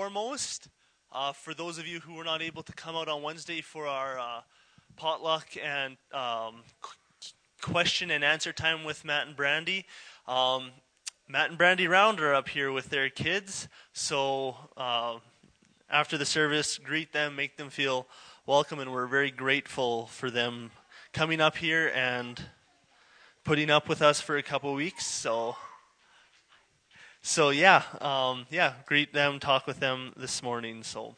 Foremost, for those of you who were not able to come out on Wednesday for our potluck and question and answer time with Matt and Brandy, Matt and Brandy Round are up here with their kids. So after the service, greet them, make them feel welcome, and we're very grateful for them coming up here and putting up with us for a couple weeks. So yeah, greet them, talk with them this morning. So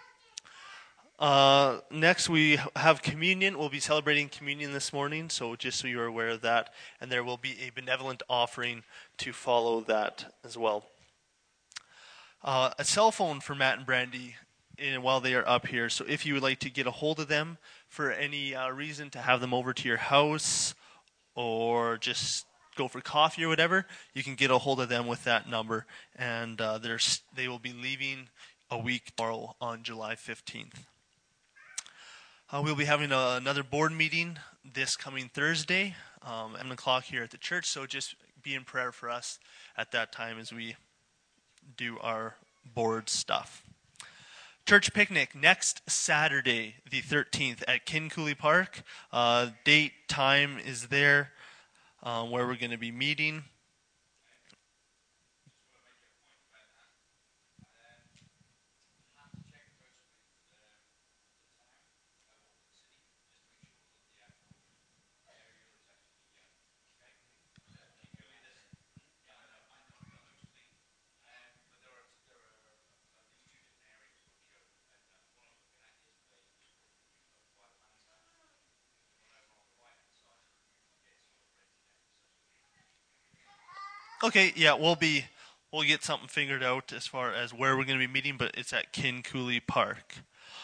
next we have communion. We'll be celebrating communion this morning, so just so you're aware of that. And there will be a benevolent offering to follow that as well. A cell phone for Matt and Brandy while they are up here. So if you would like to get a hold of them for any reason, to have them over to your house or just go for coffee or whatever, you can get a hold of them with that number. And they will be leaving a week tomorrow on July 15th. We'll be having another board meeting this coming Thursday at 7 o'clock here at the church. So just be in prayer for us at that time as we do our board stuff. Church picnic next Saturday, the 13th at Kincooley Park. Date, time is there. Where we're going to be meeting. Okay, yeah, we'll get something figured out as far as where we're going to be meeting, but it's at Kincooley Park.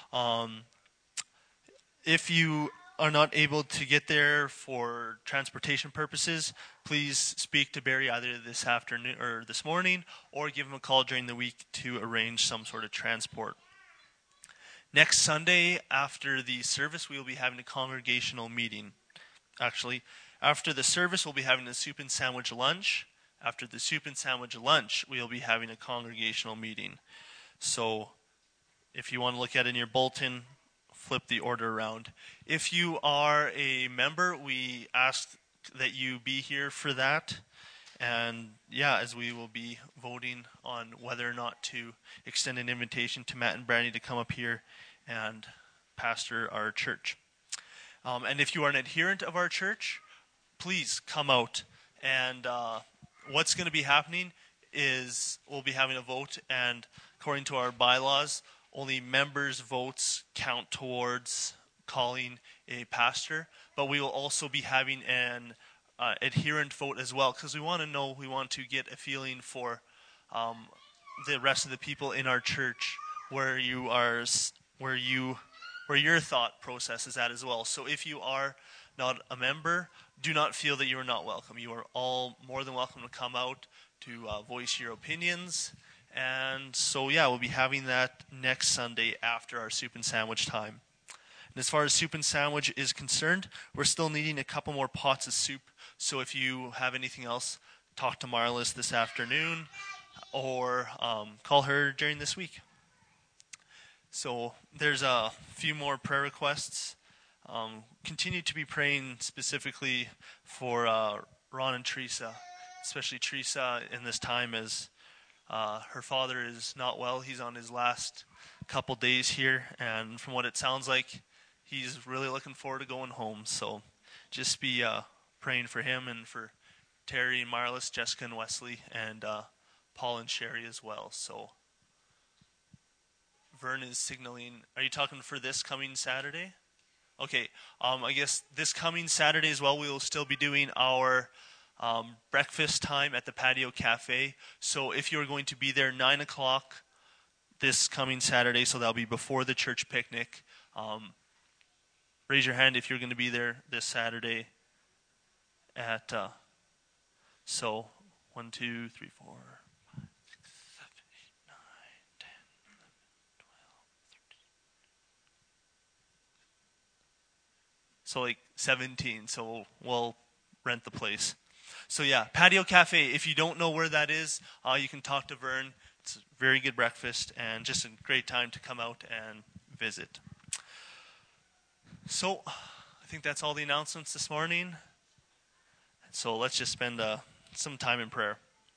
If you are not able to get there for transportation purposes, please speak to Barry either this afternoon or this morning, or give him a call during the week to arrange some sort of transport. Next Sunday after the service, we will be having a congregational meeting. Actually, after the service, we'll be having a soup and sandwich lunch. After the soup and sandwich lunch, we'll be having a congregational meeting. So if you want to look at it in your bulletin, flip the order around. If you are a member, we ask that you be here for that. And yeah, as we will be voting on whether or not to extend an invitation to Matt and Brandy to come up here and pastor our church. And if you are an adherent of our church, please come out. And what's going to be happening is we'll be having a vote, and according to our bylaws, only members' votes count towards calling a pastor. But we will also be having an adherent vote as well, because we want to get a feeling for the rest of the people in our church where your thought process is at as well. So if you are not a member, do not feel that you are not welcome. You are all more than welcome to come out to voice your opinions. And so, yeah, we'll be having that next Sunday after our soup and sandwich time. And as far as soup and sandwich is concerned, we're still needing a couple more pots of soup. So if you have anything else, talk to Marlis this afternoon or call her during this week. So there's a few more prayer requests. Continue to be praying specifically for Ron and Teresa, especially Teresa in this time as her father is not well. He's on his last couple days here, and from what it sounds like, he's really looking forward to going home. So just be praying for him and for Terry and Marlis, Jessica and Wesley, and Paul and Sherry as well. So Vern is signaling. Are you talking for this coming Saturday? Okay, I guess this coming Saturday as well, we will still be doing our breakfast time at the Patio Cafe. So if you're going to be there 9 o'clock this coming Saturday, so that'll be before the church picnic, raise your hand if you're going to be there this Saturday at, 1, 2, 3, 4, 5, 6, 7, 8, 9, 10, 11, 12, 13. So 17, so we'll rent the place. So yeah, Patio Cafe, if you don't know where that is, you can talk to Vern it's a very good breakfast and just a great time to come out and visit. So I think that's all the announcements this morning. So let's just spend some time in prayer.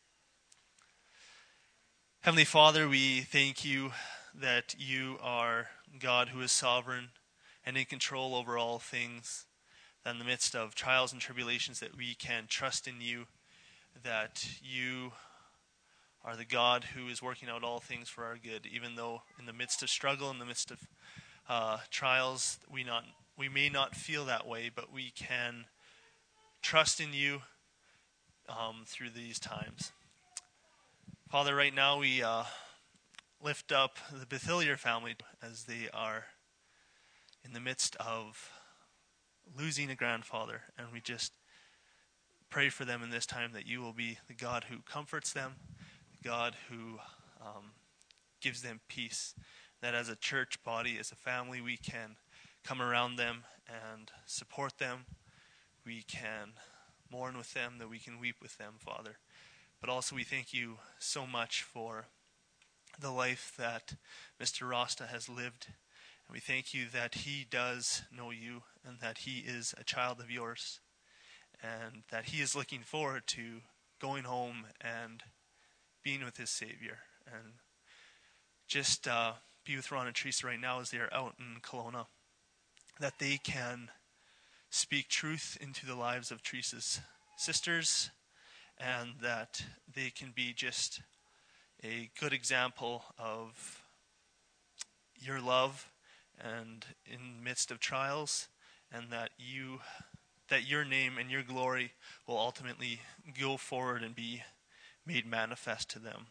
Heavenly Father, we thank you that you are God who is sovereign and in control over all things. That in the midst of trials and tribulations that we can trust in you, that you are the God who is working out all things for our good, even though in the midst of struggle, in the midst of trials, we may not feel that way, but we can trust in you through these times. Father, right now we lift up the Bethillier family as they are in the midst of losing a grandfather, and we just pray for them in this time that you will be the God who comforts them, the God who gives them peace, that as a church body, as a family, we can come around them and support them. We can mourn with them, that we can weep with them, Father. But also we thank you so much for the life that Mr. Rasta has lived. And we thank you that he does know you and that he is a child of yours and that he is looking forward to going home and being with his Savior. And just be with Ron and Teresa right now as they are out in Kelowna, that they can speak truth into the lives of Teresa's sisters, and that they can be just a good example of your love and in the midst of trials, and that your name and your glory will ultimately go forward and be made manifest to them.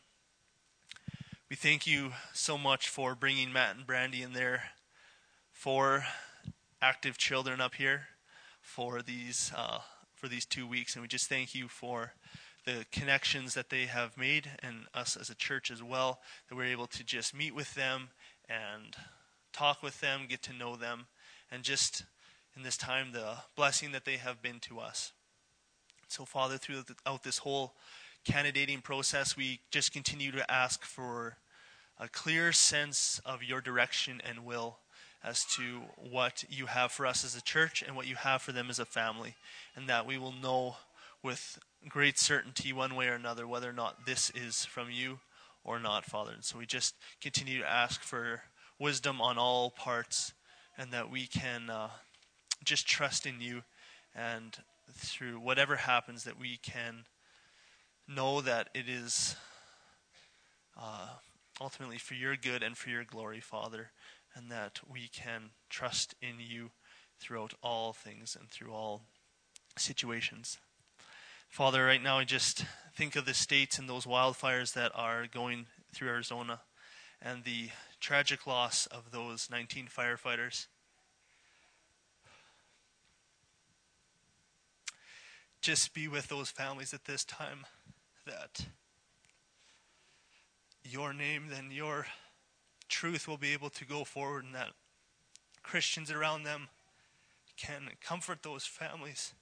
We thank you so much for bringing Matt and Brandy in there, for active children up here for these 2 weeks, and we just thank you for the connections that they have made, and us as a church as well, that we're able to just meet with them and talk with them, get to know them, and just in this time the blessing that they have been to us. So Father, throughout this whole candidating process, we just continue to ask for a clear sense of your direction and will as to what you have for us as a church and what you have for them as a family, and that we will know with great certainty one way or another whether or not this is from you or not, Father. And so we just continue to ask for wisdom on all parts, and that we can just trust in you, and through whatever happens that we can know that it is ultimately for your good and for your glory, Father, and that we can trust in you throughout all things and through all situations. Father, right now I just think of the states and those wildfires that are going through Arizona and the tragic loss of those 19 firefighters. Just be with those families at this time, that your name and your truth will be able to go forward, and that Christians around them can comfort those families.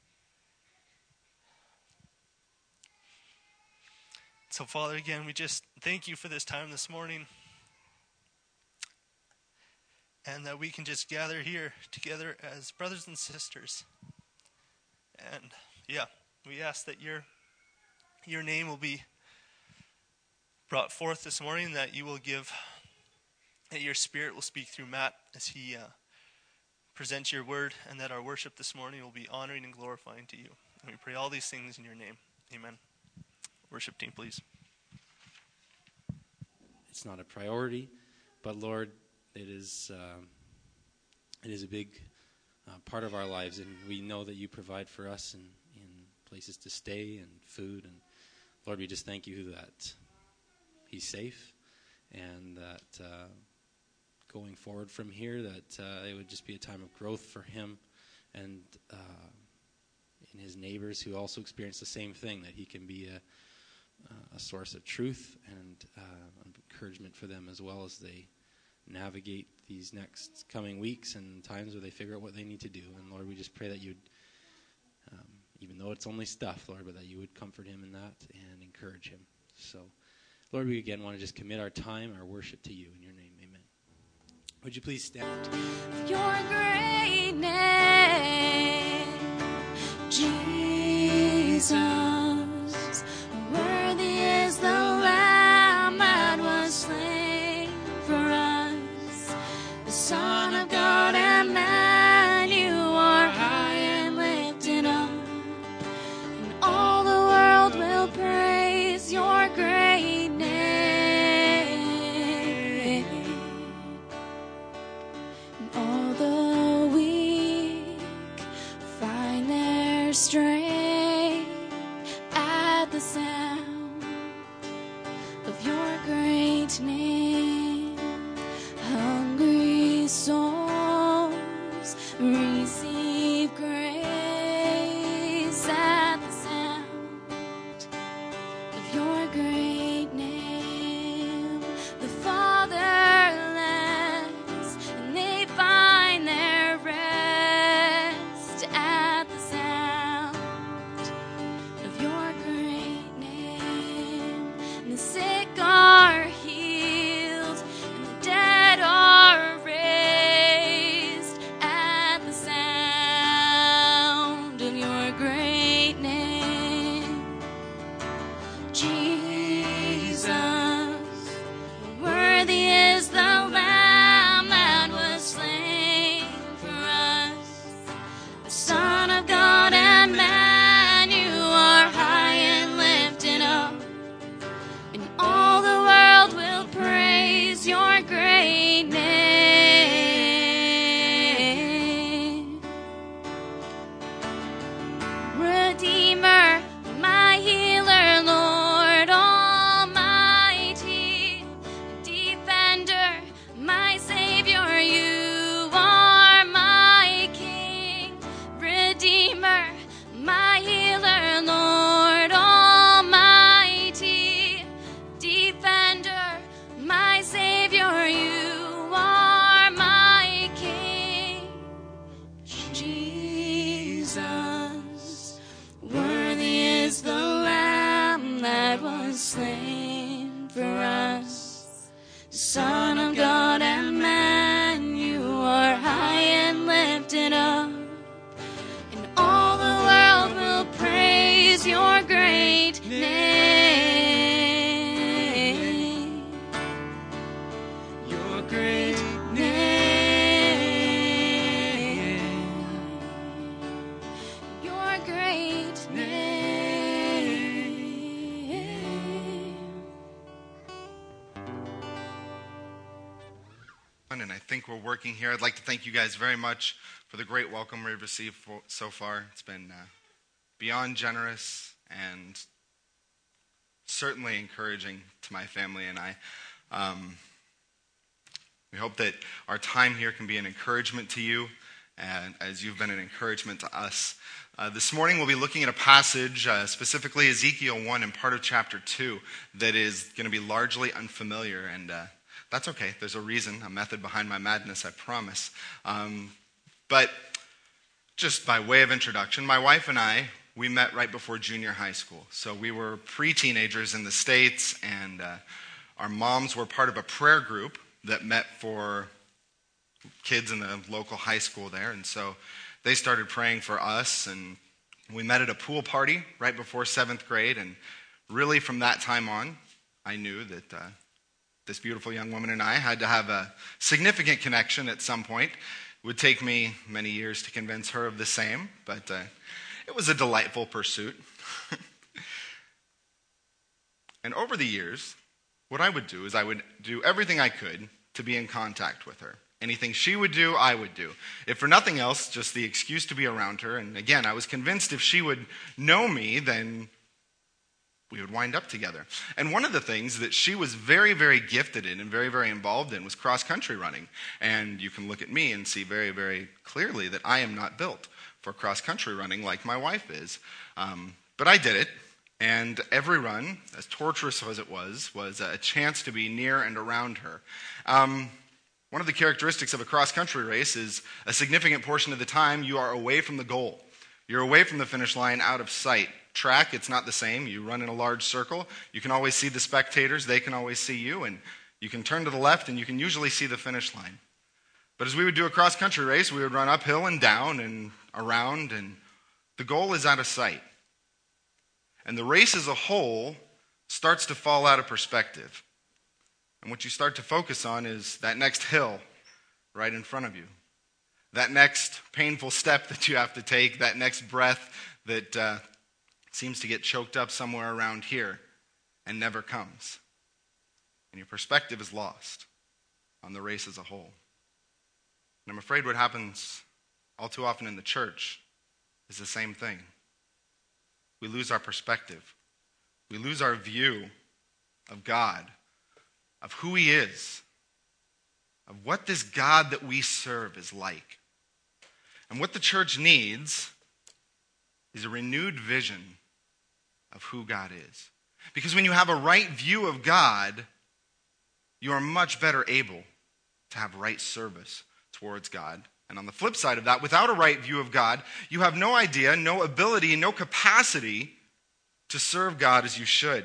So Father, again, we just thank you for this time this morning, and that we can just gather here together as brothers and sisters. And we ask that your name will be brought forth this morning, that you will that your Spirit will speak through Matt as he presents your word, and that our worship this morning will be honoring and glorifying to you. And we pray all these things in your name. Amen. Worship team, please. It's not a priority, but Lord, it is a big part of our lives, and we know that you provide for us in places to stay and food. And Lord, we just thank you that he's safe, and that going forward from here, that it would just be a time of growth for him and in his neighbors who also experience the same thing, that he can be a source of truth and encouragement for them as well as they navigate these next coming weeks and times where they figure out what they need to do. And Lord, we just pray that you'd, even though it's only stuff, Lord, but that you would comfort him in that and encourage him. So, Lord, we again want to just commit our time, our worship to you. In your name, amen. Would you please stand? Your great name, Jesus, worthy is the Lamb that was slain for us, the Son of God and man. You are high and lifted up, and all the world will praise your great name. And all the weak find their strength at the sound of your great name. Hungry souls receive grace at the sound of your great name. The fatherless, and they find their rest at the sound of your great name. And the sick are healed, and the dead are raised at the sound of your great name. Jesus, worthy is the Lamb that was slain for us, the Son of God and man. You are high and lifted up, and all the world will praise your great name. Redeemer, my healer, Lord Almighty, defender, my Savior, you are my King. Redeemer, my healer, Lord Almighty, defender, my Savior, you are my King. Jesus, worthy is the Lamb that was slain for us, Son of God and man. You are high and lifted up, and all the world will praise your great name. Your great name. Your great name. And I think we're working here. I'd like to thank you guys very much for the great welcome we've received so far. It's been beyond generous and certainly encouraging to my family and I. We hope that our time here can be an encouragement to you, and as you've been an encouragement to us. This morning we'll be looking at a passage, specifically Ezekiel 1 and part of chapter 2, that is going to be largely unfamiliar, and that's okay. There's a reason, a method behind my madness, I promise. But just by way of introduction, my wife and I, we met right before junior high school. So we were pre-teenagers in the States, and our moms were part of a prayer group that met for kids in the local high school there. And so they started praying for us, and we met at a pool party right before 7th grade. And really from that time on, I knew that this beautiful young woman and I had to have a significant connection at some point. It would take me many years to convince her of the same, but it was a delightful pursuit. And over the years, what I would do is I would do everything I could to be in contact with her. Anything she would do, I would do. If for nothing else, just the excuse to be around her. And again, I was convinced if she would know me, then we would wind up together. And one of the things that she was very, very gifted in and very, very involved in was cross-country running. And you can look at me and see very, very clearly that I am not built for cross-country running like my wife is. But I did it. And every run, as torturous as it was a chance to be near and around her. One of the characteristics of a cross-country race is a significant portion of the time you are away from the goal. You're away from the finish line, out of sight. Track, it's not the same. You run in a large circle. You can always see the spectators. They can always see you. And you can turn to the left, and you can usually see the finish line. But as we would do a cross-country race, we would run uphill and down and around, and the goal is out of sight. And the race as a whole starts to fall out of perspective. And what you start to focus on is that next hill right in front of you. That next painful step that you have to take, that next breath that seems to get choked up somewhere around here and never comes. And your perspective is lost on the race as a whole. And I'm afraid what happens all too often in the church is the same thing. We lose our perspective. We lose our view of God, of who He is, of what this God that we serve is like. And what the church needs is a renewed vision of who God is. Because when you have a right view of God, you are much better able to have right service towards God. And on the flip side of that, without a right view of God, you have no idea, no ability, no capacity to serve God as you should.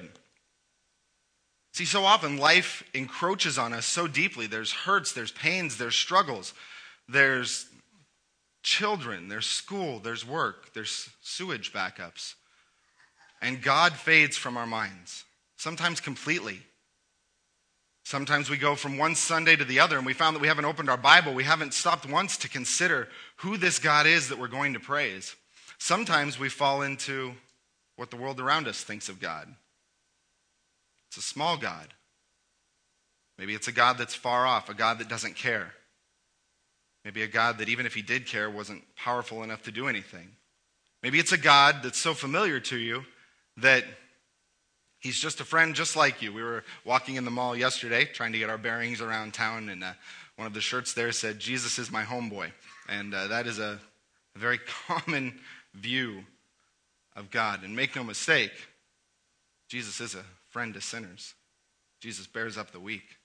See, so often life encroaches on us so deeply. There's hurts, there's pains, there's struggles, there's children, there's school, there's work, there's sewage backups. And God fades from our minds, sometimes completely. Sometimes we go from one Sunday to the other, and we found that we haven't opened our Bible. We haven't stopped once to consider who this God is that we're going to praise. Sometimes we fall into what the world around us thinks of God. It's a small God. Maybe it's a God that's far off, a God that doesn't care. Maybe a God that even if He did care, wasn't powerful enough to do anything. Maybe it's a God that's so familiar to you that He's just a friend just like you. We were walking in the mall yesterday trying to get our bearings around town, and one of the shirts there said, "Jesus is my homeboy." And that is a very common view of God. And make no mistake, Jesus is a friend to sinners. Jesus bears up the weak.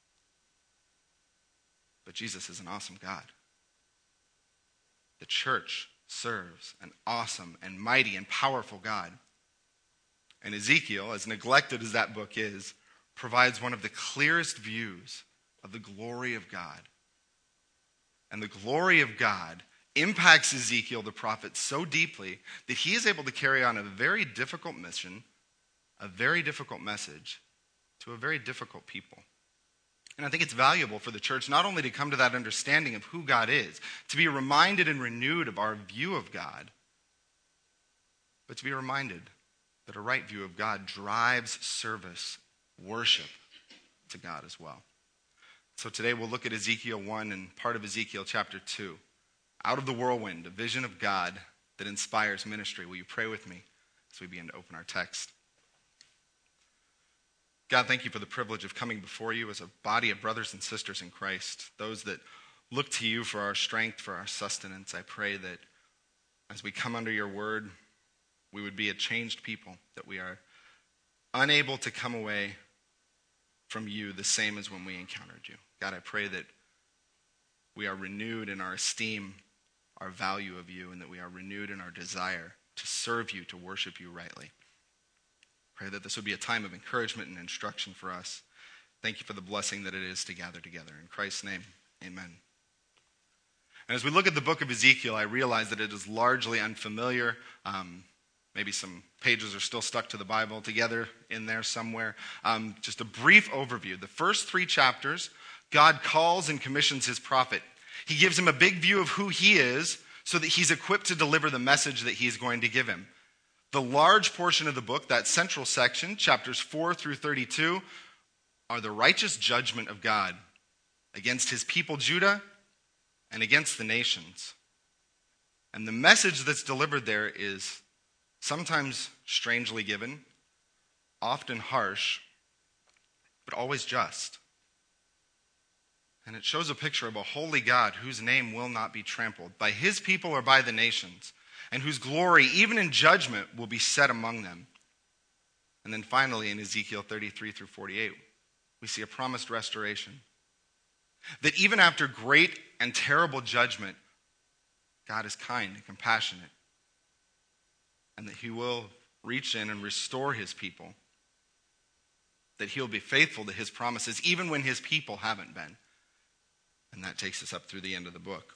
But Jesus is an awesome God. The church serves an awesome and mighty and powerful God. And Ezekiel, as neglected as that book is, provides one of the clearest views of the glory of God. And the glory of God impacts Ezekiel, the prophet, so deeply that he is able to carry on a very difficult mission, a very difficult message to a very difficult people. And I think it's valuable for the church not only to come to that understanding of who God is, to be reminded and renewed of our view of God, but to be reminded that a right view of God drives service, worship to God as well. So today we'll look at Ezekiel 1 and part of Ezekiel chapter 2. Out of the whirlwind, a vision of God that inspires ministry. Will you pray with me as we begin to open our text? God, thank you for the privilege of coming before you as a body of brothers and sisters in Christ, those that look to you for our strength, for our sustenance. I pray that as we come under your word, we would be a changed people, that we are unable to come away from you the same as when we encountered you. God, I pray that we are renewed in our esteem, our value of you, and that we are renewed in our desire to serve you, to worship you rightly. Pray that this would be a time of encouragement and instruction for us. Thank you for the blessing that it is to gather together. In Christ's name, amen. And as we look at the book of Ezekiel, I realize that it is largely unfamiliar. Maybe some pages are still stuck to the Bible together in there somewhere. Just a brief overview. The first 3 chapters, God calls and commissions his prophet. He gives him a big view of who he is so that he's equipped to deliver the message that he's going to give him. The large portion of the book, that central section, chapters 4 through 32, are the righteous judgment of God against his people Judah and against the nations. And the message that's delivered there is sometimes strangely given, often harsh, but always just. And it shows a picture of a holy God whose name will not be trampled by his people or by the nations, and whose glory, even in judgment, will be set among them. And then finally, in Ezekiel 33 through 48, we see a promised restoration. That even after great and terrible judgment, God is kind and compassionate. and that he will reach in and restore his people. That he'll be faithful to his promises even when his people haven't been. And that takes us up through the end of the book.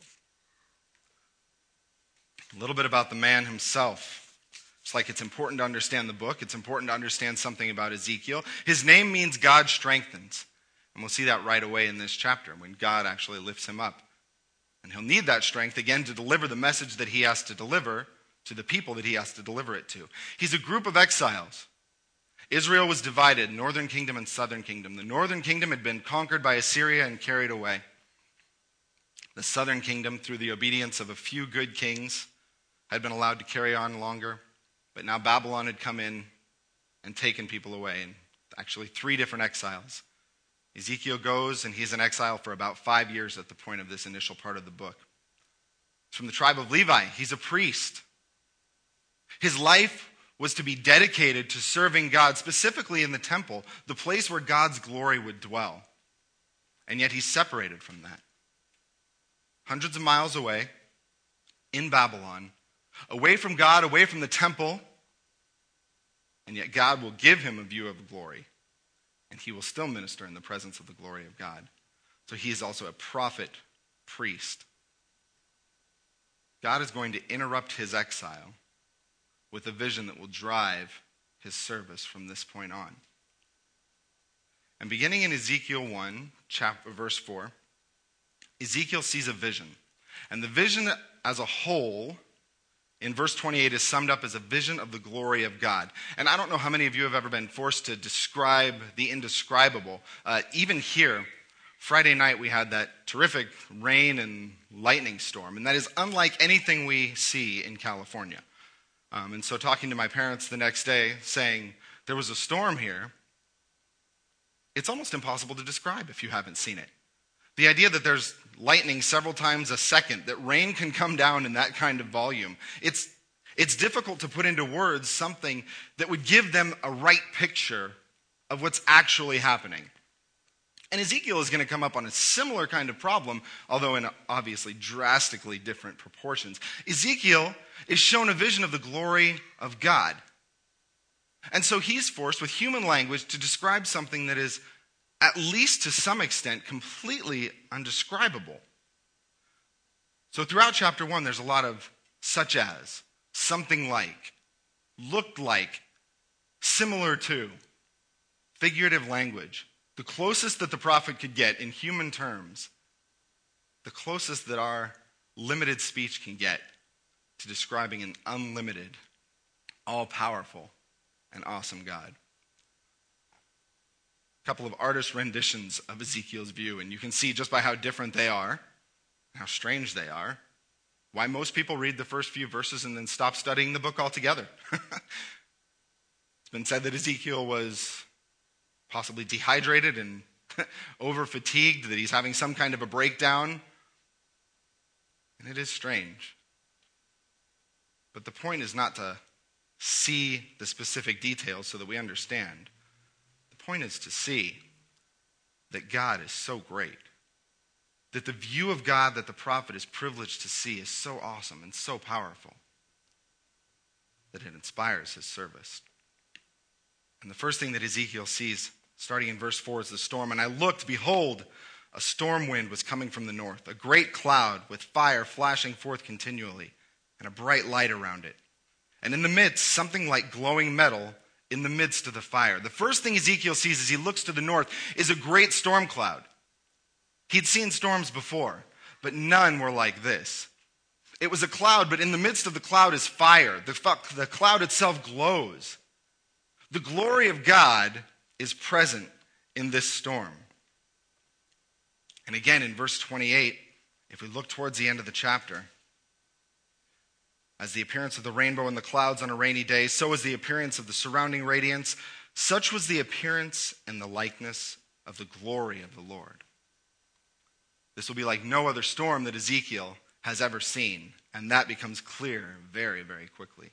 A little bit about the man himself. It's like it's important to understand the book. It's important to understand something about Ezekiel. His name means God strengthens. And we'll see that right away in this chapter when God actually lifts him up. And he'll need that strength again to deliver the message that he has to deliver to the people that he has to deliver it to. He's a group of exiles. Israel was divided, northern kingdom and southern kingdom. The northern kingdom had been conquered by Assyria and carried away. The southern kingdom, through the obedience of a few good kings, had been allowed to carry on longer. But now Babylon had come in and taken people away. And actually 3 different exiles. Ezekiel goes and he's in exile for about 5 years at the point of this initial part of the book. He's from the tribe of Levi. He's a priest. His life was to be dedicated to serving God, specifically in the temple, the place where God's glory would dwell. And yet he's separated from that. Hundreds of miles away, in Babylon, away from God, away from the temple, and yet God will give him a view of glory, and he will still minister in the presence of the glory of God. So he is also a prophet, priest. God is going to interrupt his exile with a vision that will drive his service from this point on. And beginning in Ezekiel 1, verse 4, Ezekiel sees a vision. And the vision as a whole, in verse 28, is summed up as a vision of the glory of God. And I don't know how many of you have ever been forced to describe the indescribable. Even here, Friday night we had that terrific rain and lightning storm. And that is unlike anything we see in California. And so talking to my parents the next day, saying, there was a storm here, it's almost impossible to describe if you haven't seen it. The idea that there's lightning several times a second, that rain can come down in that kind of volume, it's difficult to put into words something that would give them a right picture of what's actually happening. And Ezekiel is going to come up on a similar kind of problem, although in obviously drastically different proportions. Ezekiel is shown a vision of the glory of God. And so he's forced with human language to describe something that is, at least to some extent, completely undescribable. So throughout chapter 1, there's a lot of such as, something like, looked like, similar to, figurative language. The closest that the prophet could get in human terms, the closest that our limited speech can get to describing an unlimited, all-powerful, and awesome God. A couple of artist renditions of Ezekiel's view, and you can see just by how different they are, how strange they are, why most people read the first few verses and then stop studying the book altogether. It's been said that Ezekiel was possibly dehydrated and over-fatigued, that he's having some kind of a breakdown. And it is strange. But the point is not to see the specific details so that we understand. The point is to see that God is so great, that the view of God that the prophet is privileged to see is so awesome and so powerful that it inspires his service. And the first thing that Ezekiel sees, starting in verse 4, is the storm. And I looked, behold, a storm wind was coming from the north, a great cloud with fire flashing forth continually, and a bright light around it. And in the midst, something like glowing metal in the midst of the fire. The first thing Ezekiel sees as he looks to the north is a great storm cloud. He'd seen storms before, but none were like this. It was a cloud, but in the midst of the cloud is fire. The cloud itself glows. The glory of God is present in this storm. And again, in verse 28, if we look towards the end of the chapter, as the appearance of the rainbow in the clouds on a rainy day, so is the appearance of the surrounding radiance. Such was the appearance and the likeness of the glory of the Lord. This will be like no other storm that Ezekiel has ever seen, and that becomes clear very, very quickly.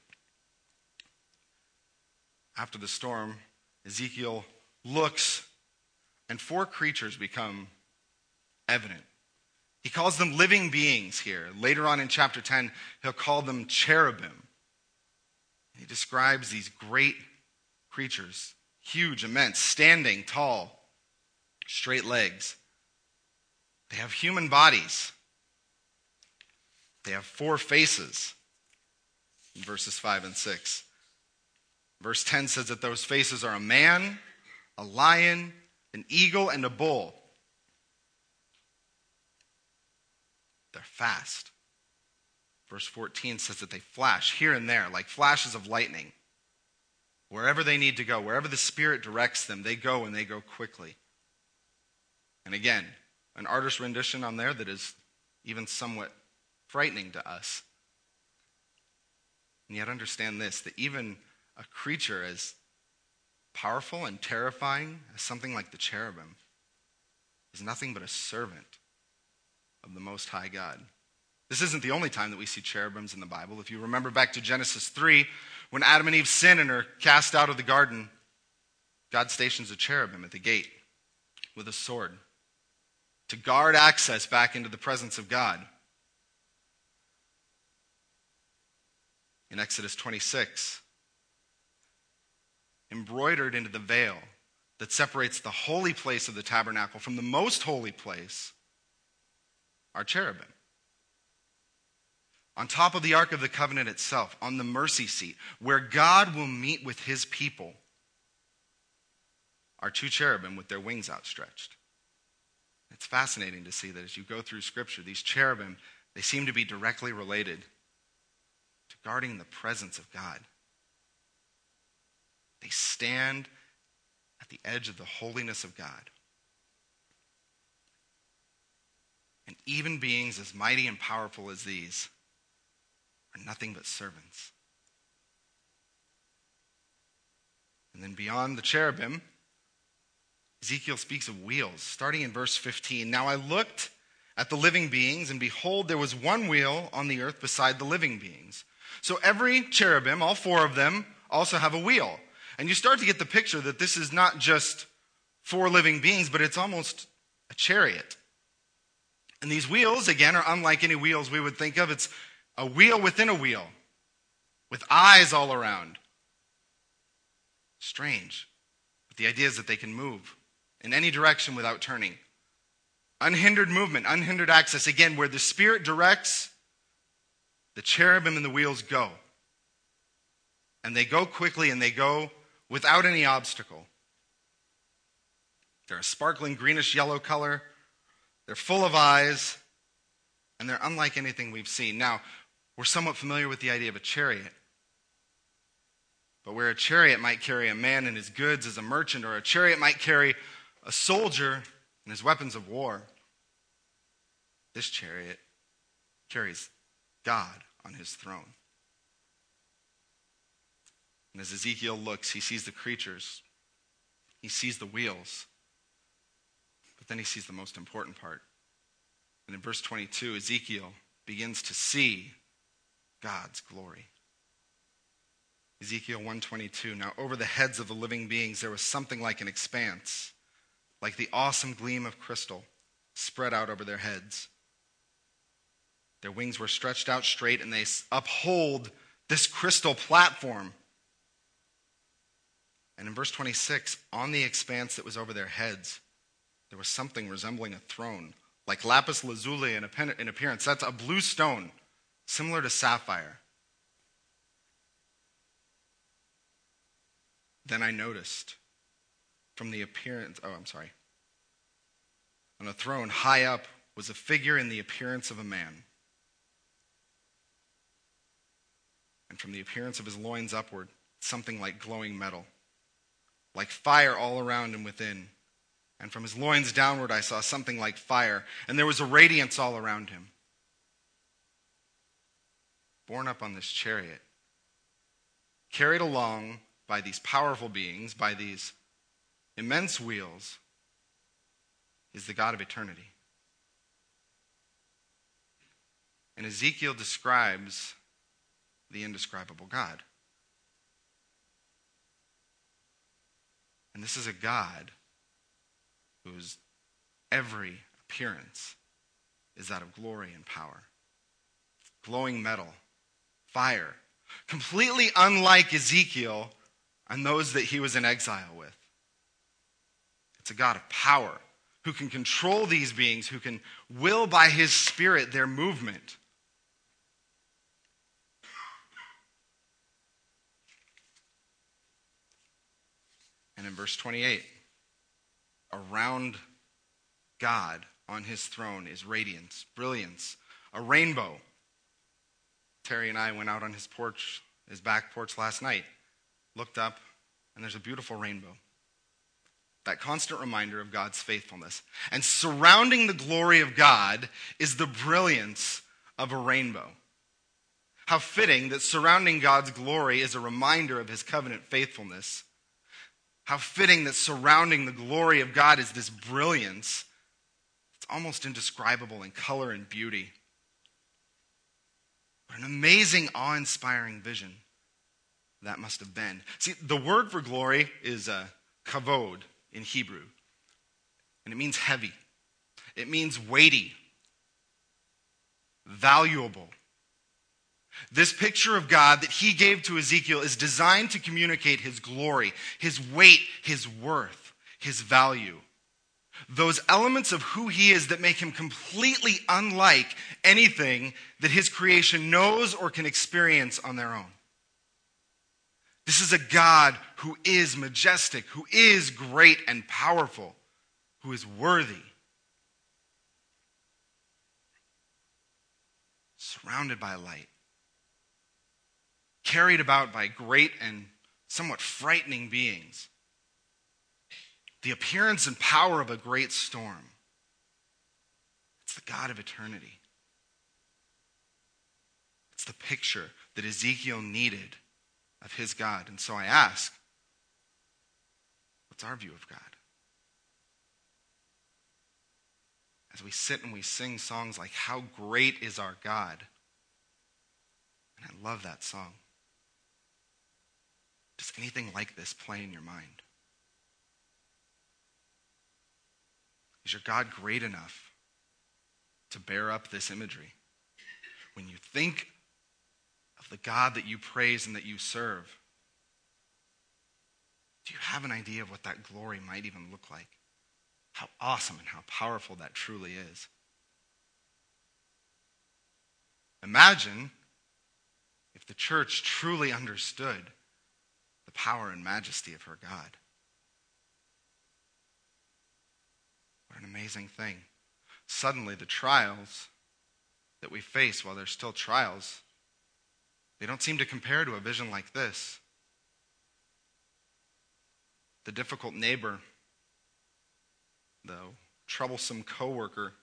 After the storm, Ezekiel looks, and 4 creatures become evident. He calls them living beings here. Later on in chapter 10, he'll call them cherubim. He describes these great creatures, huge, immense, standing, tall, straight legs. They have human bodies. They have 4 faces in verses 5 and 6. Verse 10 says that those faces are a man, a lion, an eagle, and a bull. They're fast. Verse 14 says that they flash here and there like flashes of lightning. Wherever they need to go, wherever the Spirit directs them, they go and they go quickly. And again, an artist's rendition on there that is even somewhat frightening to us. And yet understand this, that even a creature as powerful and terrifying as something like the cherubim is nothing but a servant of the Most High God. This isn't the only time that we see cherubims in the Bible. If you remember back to Genesis 3, when Adam and Eve sin and are cast out of the garden, God stations a cherubim at the gate with a sword to guard access back into the presence of God. In Exodus 26, embroidered into the veil that separates the holy place of the tabernacle from the most holy place are cherubim. On top of the Ark of the Covenant itself, on the mercy seat, where God will meet with his people, are 2 cherubim with their wings outstretched. It's fascinating to see that as you go through Scripture, these cherubim, they seem to be directly related to guarding the presence of God. They stand at the edge of the holiness of God. And even beings as mighty and powerful as these are nothing but servants. And then beyond the cherubim, Ezekiel speaks of wheels, starting in verse 15. Now I looked at the living beings, and behold, there was one wheel on the earth beside the living beings. So every cherubim, all 4 of them, also have a wheel. And you start to get the picture that this is not just 4 living beings, but it's almost a chariot. And these wheels, again, are unlike any wheels we would think of. It's a wheel within a wheel, with eyes all around. Strange. But the idea is that they can move in any direction without turning. Unhindered movement, unhindered access. Again, where the Spirit directs, the cherubim and the wheels go. And they go quickly and they go without any obstacle. They're a sparkling greenish yellow color. They're full of eyes. And they're unlike anything we've seen. Now, we're somewhat familiar with the idea of a chariot. But where a chariot might carry a man and his goods as a merchant, or a chariot might carry a soldier and his weapons of war, this chariot carries God on his throne. And as Ezekiel looks, he sees the creatures. He sees the wheels. But then he sees the most important part. And in verse 22, Ezekiel begins to see God's glory. Ezekiel 1:22, now over the heads of the living beings there was something like an expanse, like the awesome gleam of crystal spread out over their heads. Their wings were stretched out straight, and they uphold this crystal platform. And in verse 26, on the expanse that was over their heads, there was something resembling a throne, like lapis lazuli in appearance. That's a blue stone, similar to sapphire. Then I noticed from the appearance, on a throne high up was a figure in the appearance of a man. And from the appearance of his loins upward, something like glowing metal, like fire all around and within. And from his loins downward I saw something like fire, and there was a radiance all around him. Borne up on this chariot, carried along by these powerful beings, by these immense wheels, is the God of eternity. And Ezekiel describes the indescribable God. And this is a God whose every appearance is that of glory and power. Glowing metal, fire, completely unlike Ezekiel and those that he was in exile with. It's a God of power who can control these beings, who can will by his Spirit their movement. And in verse 28, around God on his throne is radiance, brilliance, a rainbow. Terry and I went out on his porch, his back porch last night, looked up, and there's a beautiful rainbow. That constant reminder of God's faithfulness. And surrounding the glory of God is the brilliance of a rainbow. How fitting that surrounding God's glory is a reminder of his covenant faithfulness. How fitting that surrounding the glory of God is this brilliance. It's almost indescribable in color and beauty. What an amazing, awe-inspiring vision that must have been. See, the word for glory is kavod in Hebrew. And it means heavy. It means weighty, valuable. This picture of God that he gave to Ezekiel is designed to communicate his glory, his weight, his worth, his value. Those elements of who he is that make him completely unlike anything that his creation knows or can experience on their own. This is a God who is majestic, who is great and powerful, who is worthy. Surrounded by light. Carried about by great and somewhat frightening beings. The appearance and power of a great storm. It's the God of eternity. It's the picture that Ezekiel needed of his God. And so I ask, what's our view of God? As we sit and we sing songs like, "How Great is Our God." And I love that song. Does anything like this play in your mind? Is your God great enough to bear up this imagery? When you think of the God that you praise and that you serve, do you have an idea of what that glory might even look like? How awesome and how powerful that truly is. Imagine if the church truly understood the power and majesty of her God. What an amazing thing. Suddenly the trials that we face, while they're still trials, they don't seem to compare to a vision like this. The difficult neighbor, the troublesome coworker,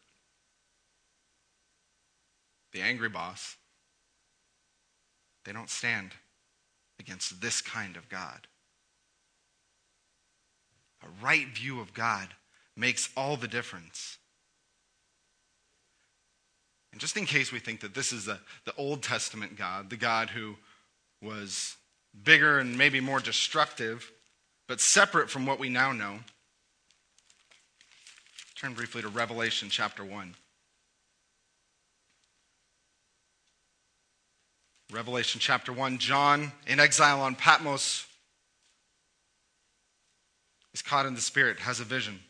the angry boss, they don't stand against this kind of God. A right view of God makes all the difference. And just in case we think that this is the Old Testament God, the God who was bigger and maybe more destructive, but separate from what we now know, turn briefly to Revelation chapter 1. Revelation chapter 1, John, in exile on Patmos, is caught in the Spirit, has a vision.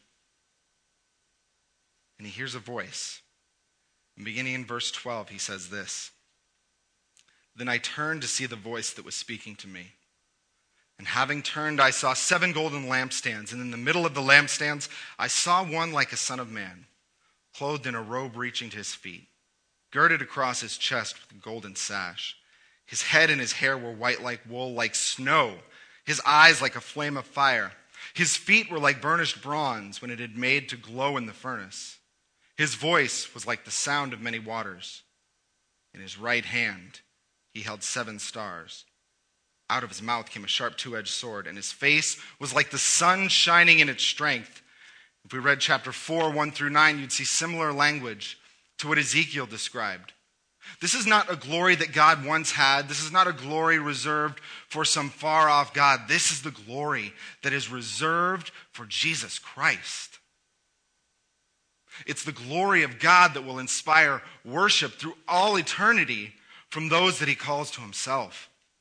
And he hears a voice. And beginning in verse 12, he says this: "Then I turned to see the voice that was speaking to me. And having turned, I saw 7 golden lampstands. And in the middle of the lampstands, I saw one like a son of man, clothed in a robe reaching to his feet, girded across his chest with a golden sash. His head and his hair were white like wool, like snow. His eyes like a flame of fire. His feet were like burnished bronze when it had made to glow in the furnace. His voice was like the sound of many waters. In his right hand he held 7 stars. Out of his mouth came a sharp 2-edged sword, and his face was like the sun shining in its strength." If we read chapter 4, 1 through 9, you'd see similar language to what Ezekiel described. This is not a glory that God once had. This is not a glory reserved for some far-off God. This is the glory that is reserved for Jesus Christ. It's the glory of God that will inspire worship through all eternity from those that he calls to himself.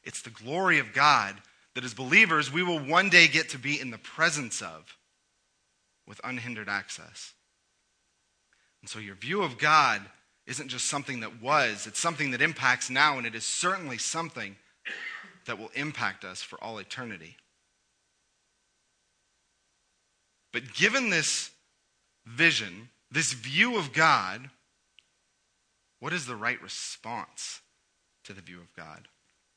It's the glory of God that as believers we will one day get to be in the presence of with unhindered access. And so your view of God isn't just something that was, it's something that impacts now, and it is certainly something that will impact us for all eternity. But given this vision, this view of God, what is the right response to the view of God?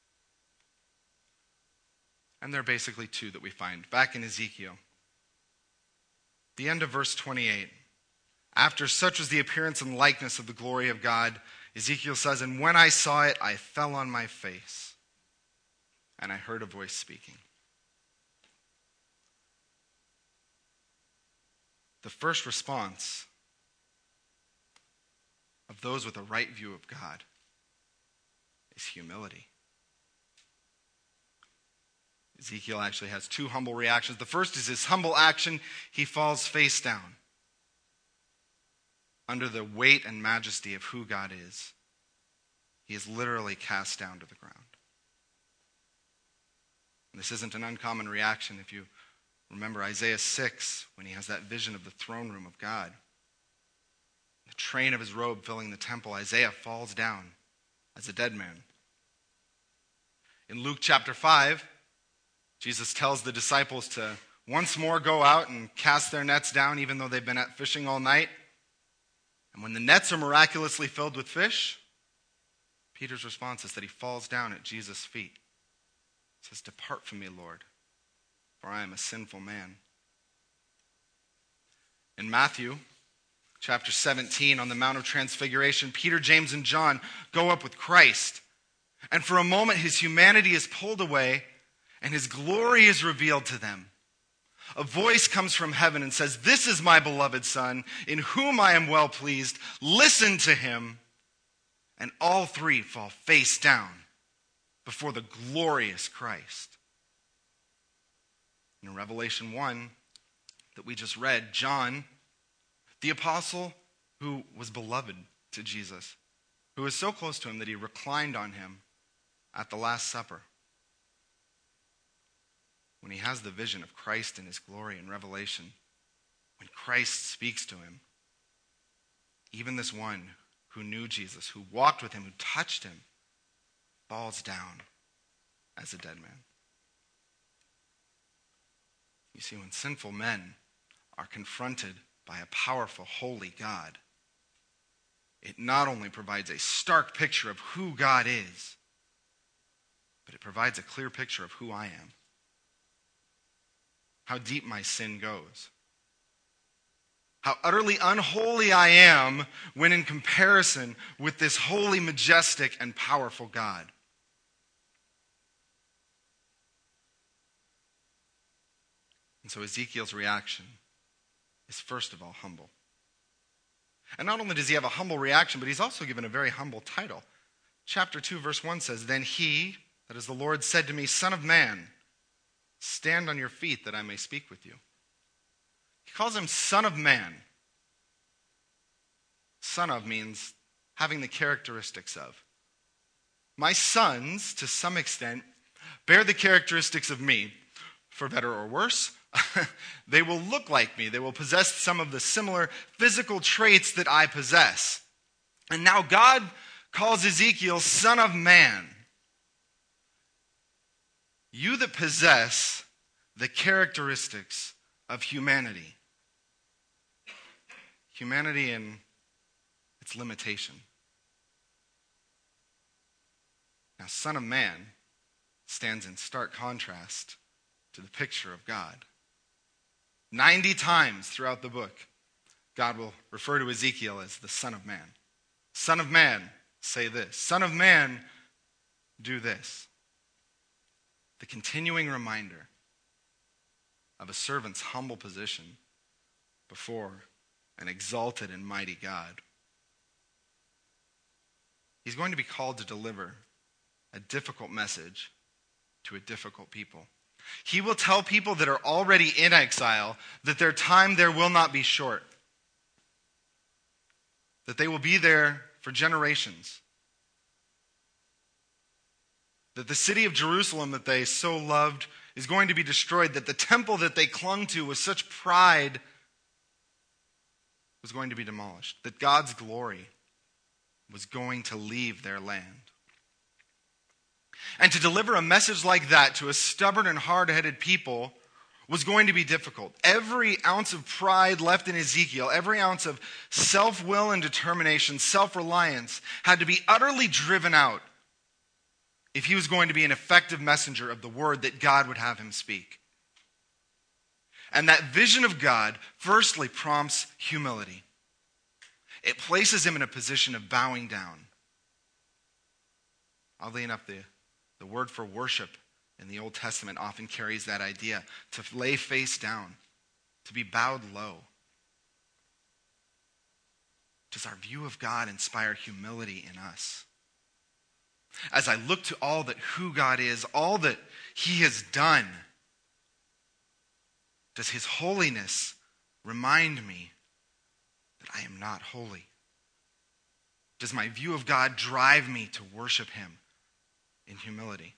And there are basically two that we find back in Ezekiel. The end of verse 28. After such was the appearance and likeness of the glory of God, Ezekiel says, and when I saw it, I fell on my face, and I heard a voice speaking. The first response of those with a right view of God is humility. Ezekiel actually has two humble reactions. The first is his humble action. He falls face down under the weight and majesty of who God is. He is literally cast down to the ground. And this isn't an uncommon reaction if you remember Isaiah 6, when he has that vision of the throne room of God. The train of his robe filling the temple, Isaiah falls down as a dead man. In Luke chapter 5, Jesus tells the disciples to once more go out and cast their nets down, even though they've been at fishing all night. And when the nets are miraculously filled with fish, Peter's response is that he falls down at Jesus' feet. He says, depart from me, Lord, for I am a sinful man. In Matthew chapter 17, on the Mount of Transfiguration, Peter, James, and John go up with Christ. And for a moment, his humanity is pulled away and his glory is revealed to them. A voice comes from heaven and says, this is my beloved Son, in whom I am well pleased. Listen to him. And all three fall face down before the glorious Christ. In Revelation 1 that we just read, John, the apostle who was beloved to Jesus, who was so close to him that he reclined on him at the Last Supper. When he has the vision of Christ in his glory in Revelation, when Christ speaks to him, even this one who knew Jesus, who walked with him, who touched him, falls down as a dead man. You see, when sinful men are confronted by a powerful, holy God, it not only provides a stark picture of who God is, but it provides a clear picture of who I am. How deep my sin goes. How utterly unholy I am when in comparison with this holy, majestic, and powerful God. And so Ezekiel's reaction is first of all humble. And not only does he have a humble reaction, but he's also given a very humble title. Chapter 2, verse 1 says, then he, that is the Lord, said to me, Son of man, stand on your feet that I may speak with you. He calls him Son of Man. Son of means having the characteristics of. My sons, to some extent, bear the characteristics of me, for better or worse. They will look like me. They will possess some of the similar physical traits that I possess. And now God calls Ezekiel Son of Man. You that possess the characteristics of humanity. Humanity in its limitation. Now, Son of Man stands in stark contrast to the picture of God. 90 times throughout the book, God will refer to Ezekiel as the Son of Man. Son of Man, say this. Son of Man, do this. The continuing reminder of a servant's humble position before an exalted and mighty God. He's going to be called to deliver a difficult message to a difficult people. He will tell people that are already in exile that their time there will not be short. That they will be there for generations. that the city of Jerusalem that they so loved is going to be destroyed, that the temple that they clung to with such pride was going to be demolished, that God's glory was going to leave their land. And to deliver a message like that to a stubborn and hard-headed people was going to be difficult. Every ounce of pride left in Ezekiel, every ounce of self-will and determination, self-reliance, had to be utterly driven out if he was going to be an effective messenger of the word that God would have him speak. And that vision of God firstly prompts humility. It places him in a position of bowing down. Oddly enough, the word for worship in the Old Testament often carries that idea, to lay face down, to be bowed low. Does our view of God inspire humility in us? As I look to all that who God is, all that he has done, does his holiness remind me that I am not holy? Does my view of God drive me to worship him in humility?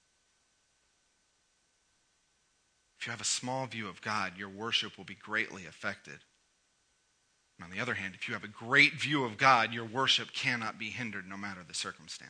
If you have a small view of God, your worship will be greatly affected. And on the other hand, if you have a great view of God, your worship cannot be hindered no matter the circumstance.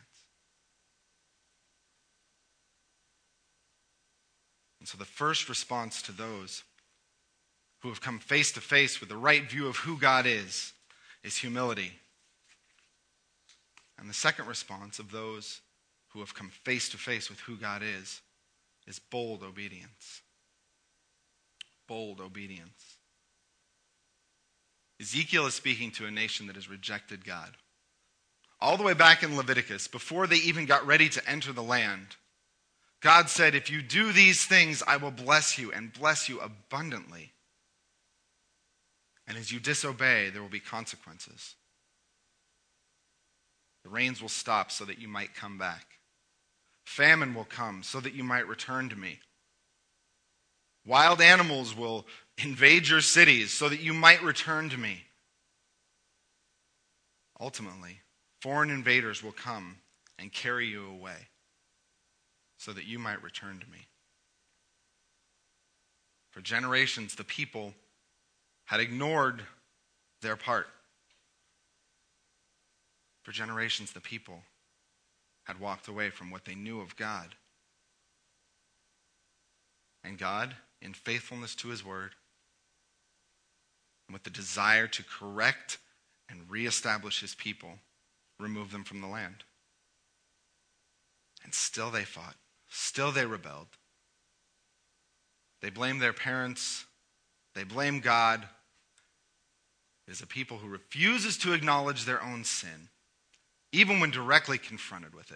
And so the first response to those who have come face to face with the right view of who God is humility. And the second response of those who have come face to face with who God is bold obedience. Bold obedience. Ezekiel is speaking to a nation that has rejected God. All the way back in Leviticus, before they even got ready to enter the land, God said, if you do these things, I will bless you and bless you abundantly. And as you disobey, there will be consequences. The rains will stop so that you might come back. Famine will come so that you might return to me. Wild animals will invade your cities so that you might return to me. Ultimately, foreign invaders will come and carry you away so that you might return to me. For generations, the people had ignored their part. For generations, the people had walked away from what they knew of God. And God, in faithfulness to his word, and with the desire to correct and reestablish his people, removed them from the land. And still they fought. Still they rebelled. They blamed their parents. They blamed God. It is a people who refuses to acknowledge their own sin, even when directly confronted with it.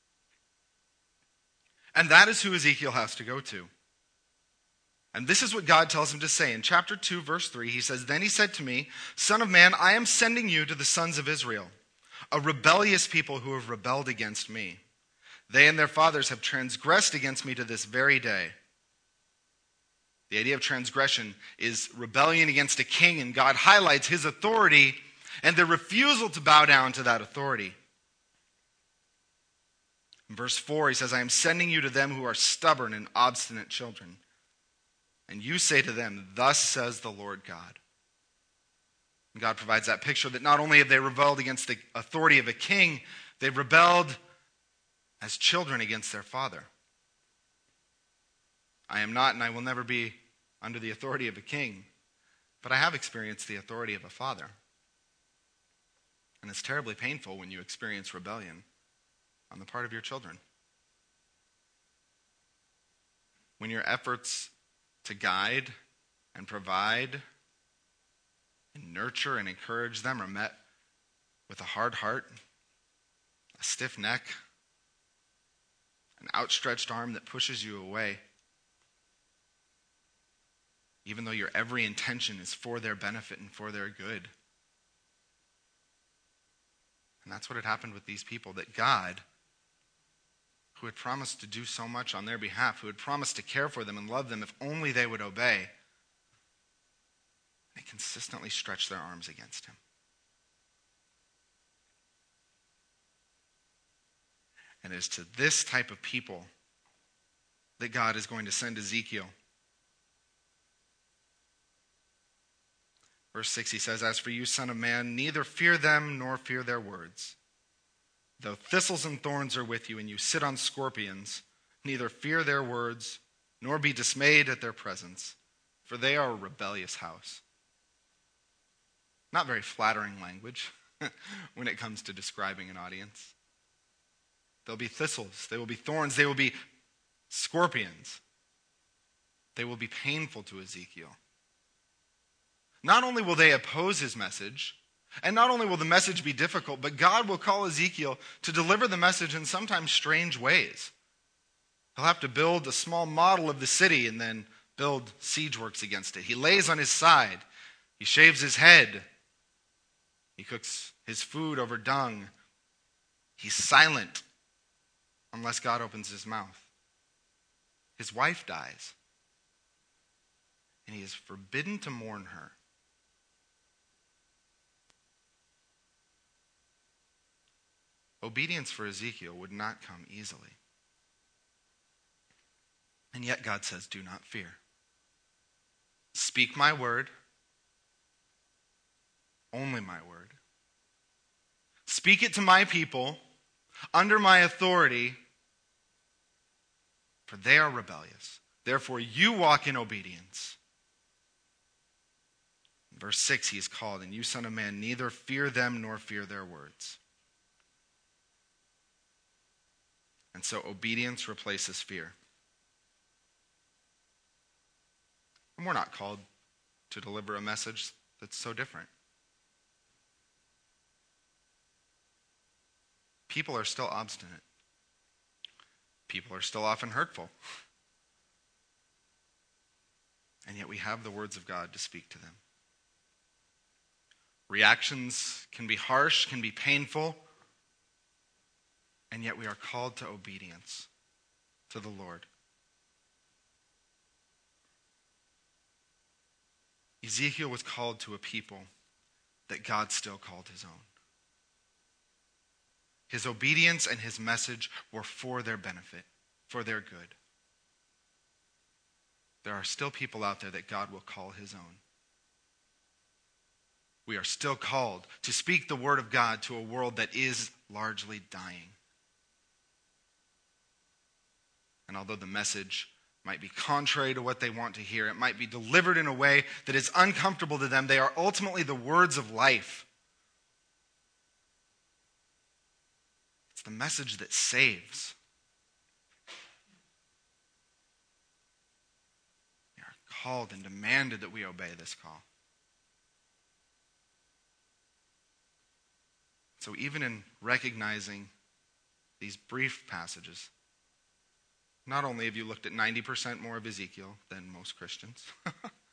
And that is who Ezekiel has to go to. And this is what God tells him to say. In chapter 2, verse 3, he says, Then he said to me, Son of man, I am sending you to the sons of Israel, a rebellious people who have rebelled against me. They and their fathers have transgressed against me to this very day. The idea of transgression is rebellion against a king, and God highlights his authority and their refusal to bow down to that authority. In verse 4, he says, I am sending you to them who are stubborn and obstinate children. And you say to them, Thus says the Lord God. And God provides that picture that not only have they rebelled against the authority of a king, they've rebelled as children against their father. I am not and I will never be under the authority of a king, but I have experienced the authority of a father. And it's terribly painful when you experience rebellion on the part of your children. When your efforts to guide and provide and nurture and encourage them are met with a hard heart, a stiff neck, an outstretched arm that pushes you away, even though your every intention is for their benefit and for their good. And that's what had happened with these people, that God, who had promised to do so much on their behalf, who had promised to care for them and love them if only they would obey, they consistently stretched their arms against him. And it is to this type of people that God is going to send Ezekiel. Verse 6, he says, "As for you, son of man, neither fear them nor fear their words. Though thistles and thorns are with you, and you sit on scorpions, neither fear their words, nor be dismayed at their presence, for they are a rebellious house." Not very flattering language when it comes to describing an audience. There'll be thistles, there will be thorns, there will be scorpions. They will be painful to Ezekiel. Not only will they oppose his message, and not only will the message be difficult, but God will call Ezekiel to deliver the message in sometimes strange ways. He'll have to build a small model of the city and then build siege works against it. He lays on his side. He shaves his head. He cooks his food over dung. He's silent unless God opens his mouth. His wife dies, and he is forbidden to mourn her. Obedience for Ezekiel would not come easily. And yet God says, do not fear. Speak my word, only my word. Speak it to my people under my authority, for they are rebellious. Therefore, you walk in obedience. In verse 6, he is called, "And you, son of man, neither fear them nor fear their words." And so obedience replaces fear. And we're not called to deliver a message that's so different. People are still obstinate. People are still often hurtful. And yet we have the words of God to speak to them. Reactions can be harsh, can be painful, and yet we are called to obedience to the Lord. Ezekiel was called to a people that God still called his own. His obedience and his message were for their benefit, for their good. There are still people out there that God will call his own. We are still called to speak the word of God to a world that is largely dying. And although the message might be contrary to what they want to hear, it might be delivered in a way that is uncomfortable to them, they are ultimately the words of life. It's the message that saves. We are called and demanded that we obey this call. So even in recognizing these brief passages, not only have you looked at 90% more of Ezekiel than most Christians, but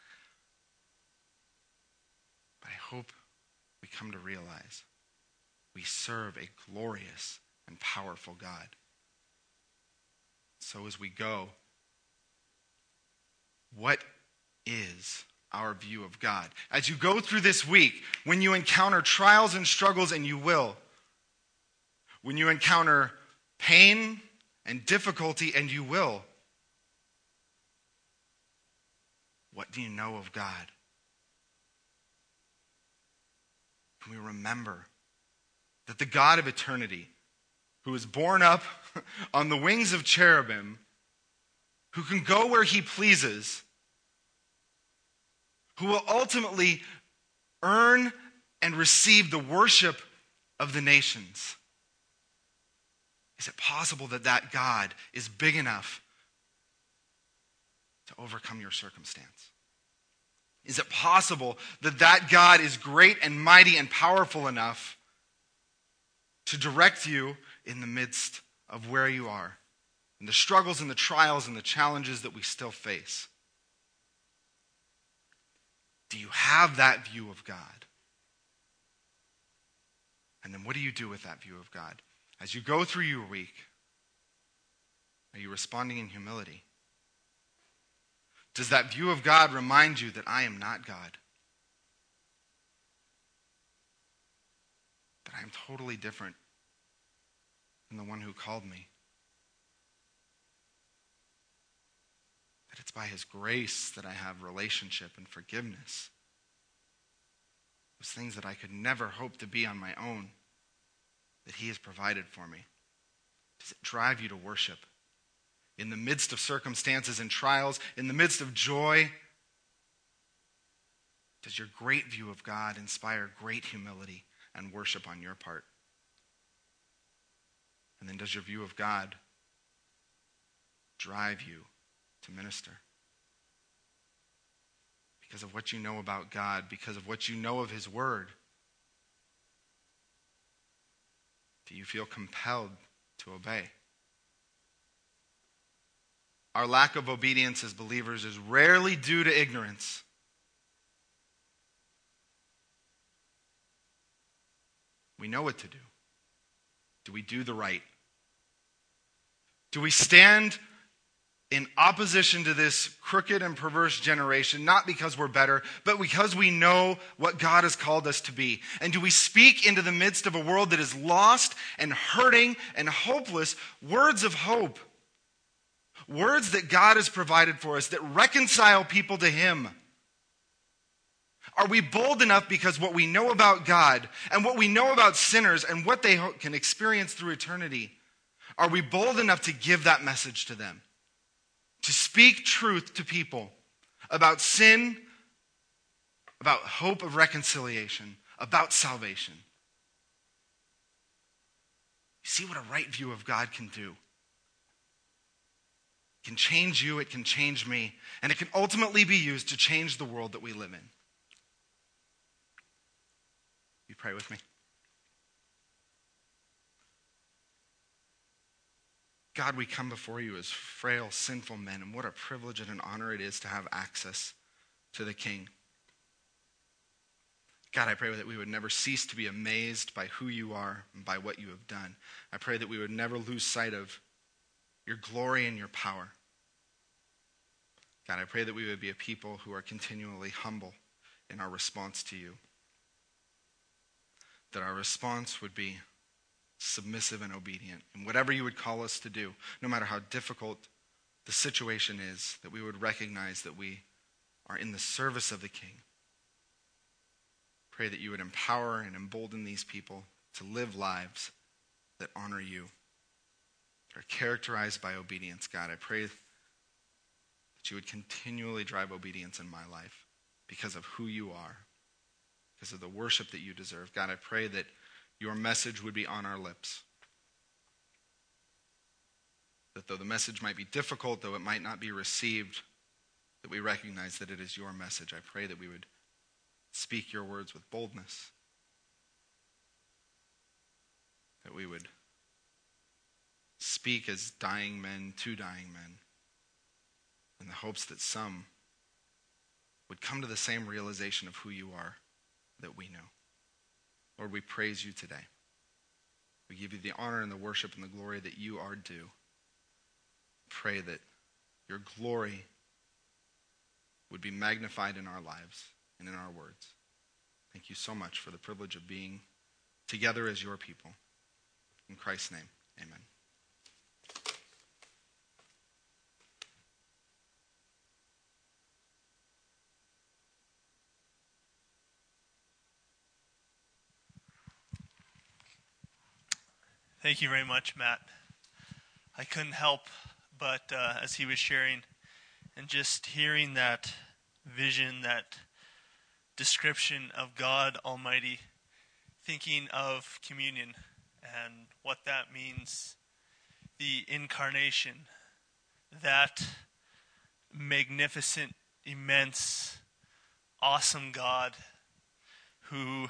I hope we come to realize we serve a glorious and powerful God. So as we go, what is our view of God? As you go through this week, when you encounter trials and struggles, and you will, when you encounter pain and difficulty, and you will, what do you know of God? Can we remember that the God of eternity, who is borne up on the wings of cherubim, who can go where he pleases, who will ultimately earn and receive the worship of the nations? Is it possible that that God is big enough to overcome your circumstance? Is it possible that that God is great and mighty and powerful enough to direct you in the midst of where you are, and the struggles and the trials and the challenges that we still face? Do you have that view of God? And then what do you do with that view of God? As you go through your week, are you responding in humility? Does that view of God remind you that I am not God? That I am totally different in the one who called me. That it's by his grace that I have relationship and forgiveness. Those things that I could never hope to be on my own, that he has provided for me. Does it drive you to worship? In the midst of circumstances and trials, in the midst of joy, does your great view of God inspire great humility and worship on your part? And then does your view of God drive you to minister? Because of what you know about God, because of what you know of his word, do you feel compelled to obey? Our lack of obedience as believers is rarely due to ignorance. We know what to do. Do we do the right? Do we stand in opposition to this crooked and perverse generation, not because we're better, but because we know what God has called us to be? And do we speak into the midst of a world that is lost and hurting and hopeless words of hope? Words that God has provided for us that reconcile people to him. Are we bold enough because what we know about God and what we know about sinners and what they can experience through eternity, are we bold enough to give that message to them? To speak truth to people about sin, about hope of reconciliation, about salvation. You see what a right view of God can do? It can change you, it can change me, and it can ultimately be used to change the world that we live in. You pray with me. God, we come before you as frail, sinful men, and what a privilege and an honor it is to have access to the King. God, I pray that we would never cease to be amazed by who you are and by what you have done. I pray that we would never lose sight of your glory and your power. God, I pray that we would be a people who are continually humble in our response to you. That our response would be submissive and obedient in whatever you would call us to do, no matter how difficult the situation is, that we would recognize that we are in the service of the King. Pray that you would empower and embolden these people to live lives that honor you, that are characterized by obedience. God, I pray that you would continually drive obedience in my life because of who you are, because of the worship that you deserve. God, I pray that your message would be on our lips. That though the message might be difficult, though it might not be received, that we recognize that it is your message. I pray that we would speak your words with boldness. That we would speak as dying men to dying men, in the hopes that some would come to the same realization of who you are that we know. Lord, we praise you today. We give you the honor and the worship and the glory that you are due. Pray that your glory would be magnified in our lives and in our words. Thank you so much for the privilege of being together as your people. In Christ's name, amen. Thank you very much, Matt. I couldn't help but, as he was sharing, and just hearing that vision, that description of God Almighty, thinking of communion and what that means, the incarnation, that magnificent, immense, awesome God who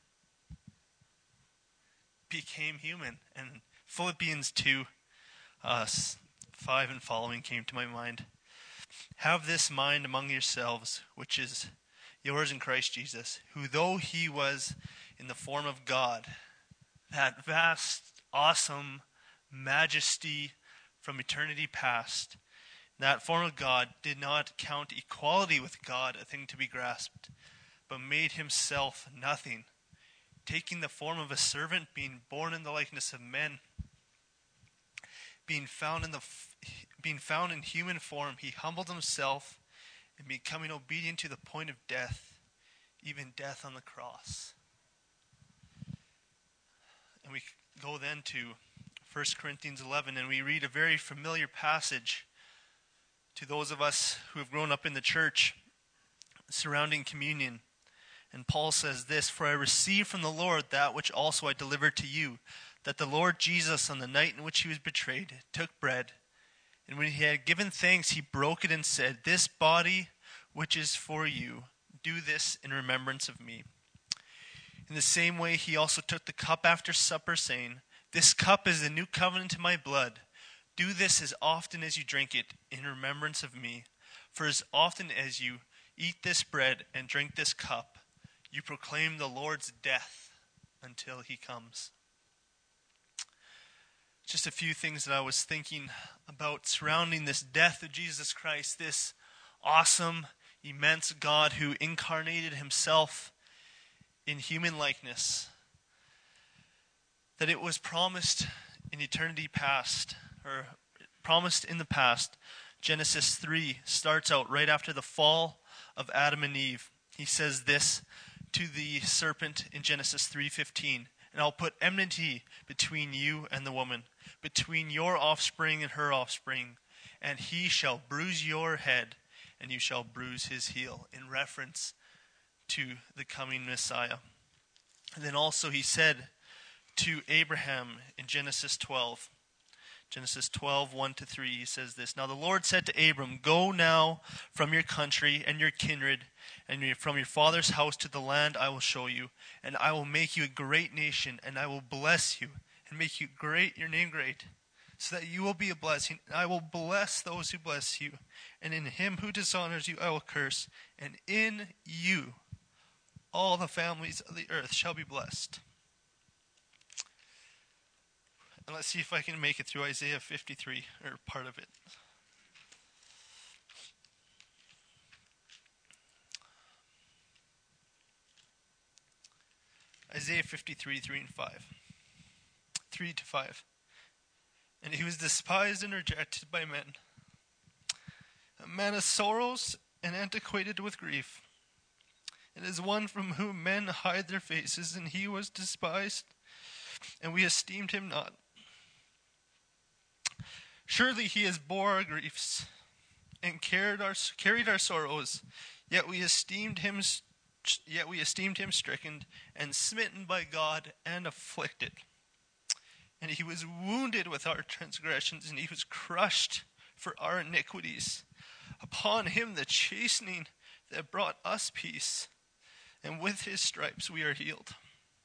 became human. And Philippians 2, 5 and following came to my mind. Have this mind among yourselves, which is yours in Christ Jesus, who though he was in the form of God, that vast, awesome majesty from eternity past, that form of God, did not count equality with God a thing to be grasped, but made himself nothing, taking the form of a servant, being born in the likeness of men, being found in human form, he humbled himself and becoming obedient to the point of death, even death on the cross. And we go then to 1 Corinthians 11, and we read a very familiar passage to those of us who have grown up in the church surrounding communion. And Paul says this, "For I received from the Lord that which also I delivered to you, that the Lord Jesus, on the night in which he was betrayed, took bread, and when he had given thanks, he broke it and said, 'This body which is for you, do this in remembrance of me.' In the same way, he also took the cup after supper, saying, 'This cup is the new covenant in my blood. Do this as often as you drink it in remembrance of me. For as often as you eat this bread and drink this cup, you proclaim the Lord's death until he comes.'" Just a few things that I was thinking about surrounding this death of Jesus Christ, this awesome, immense God who incarnated himself in human likeness. That it was promised in eternity past, or promised in the past. Genesis 3 starts out right after the fall of Adam and Eve. He says this to the serpent in Genesis 3:15, "And I'll put enmity between you and the woman, between your offspring and her offspring, and he shall bruise your head, and you shall bruise his heel," in reference to the coming Messiah. And then also he said to Abraham in Genesis 12, 1-3, he says this, "Now the Lord said to Abram, 'Go now from your country and your kindred, and from your father's house to the land I will show you, and I will make you a great nation, and I will bless you, and make you great, your name great, so that you will be a blessing. I will bless those who bless you, and in him who dishonors you I will curse, and in you all the families of the earth shall be blessed.'" And let's see if I can make it through Isaiah 53, or part of it. Isaiah 53, 3-5. "And he was despised and rejected by men, a man of sorrows and antiquated with grief. It is one from whom men hide their faces, and he was despised, and we esteemed him not. Surely he has bore our griefs and carried our sorrows, yet we esteemed him stricken and smitten by God and afflicted. And he was wounded with our transgressions, and he was crushed for our iniquities. Upon him the chastening that brought us peace, and with his stripes we are healed."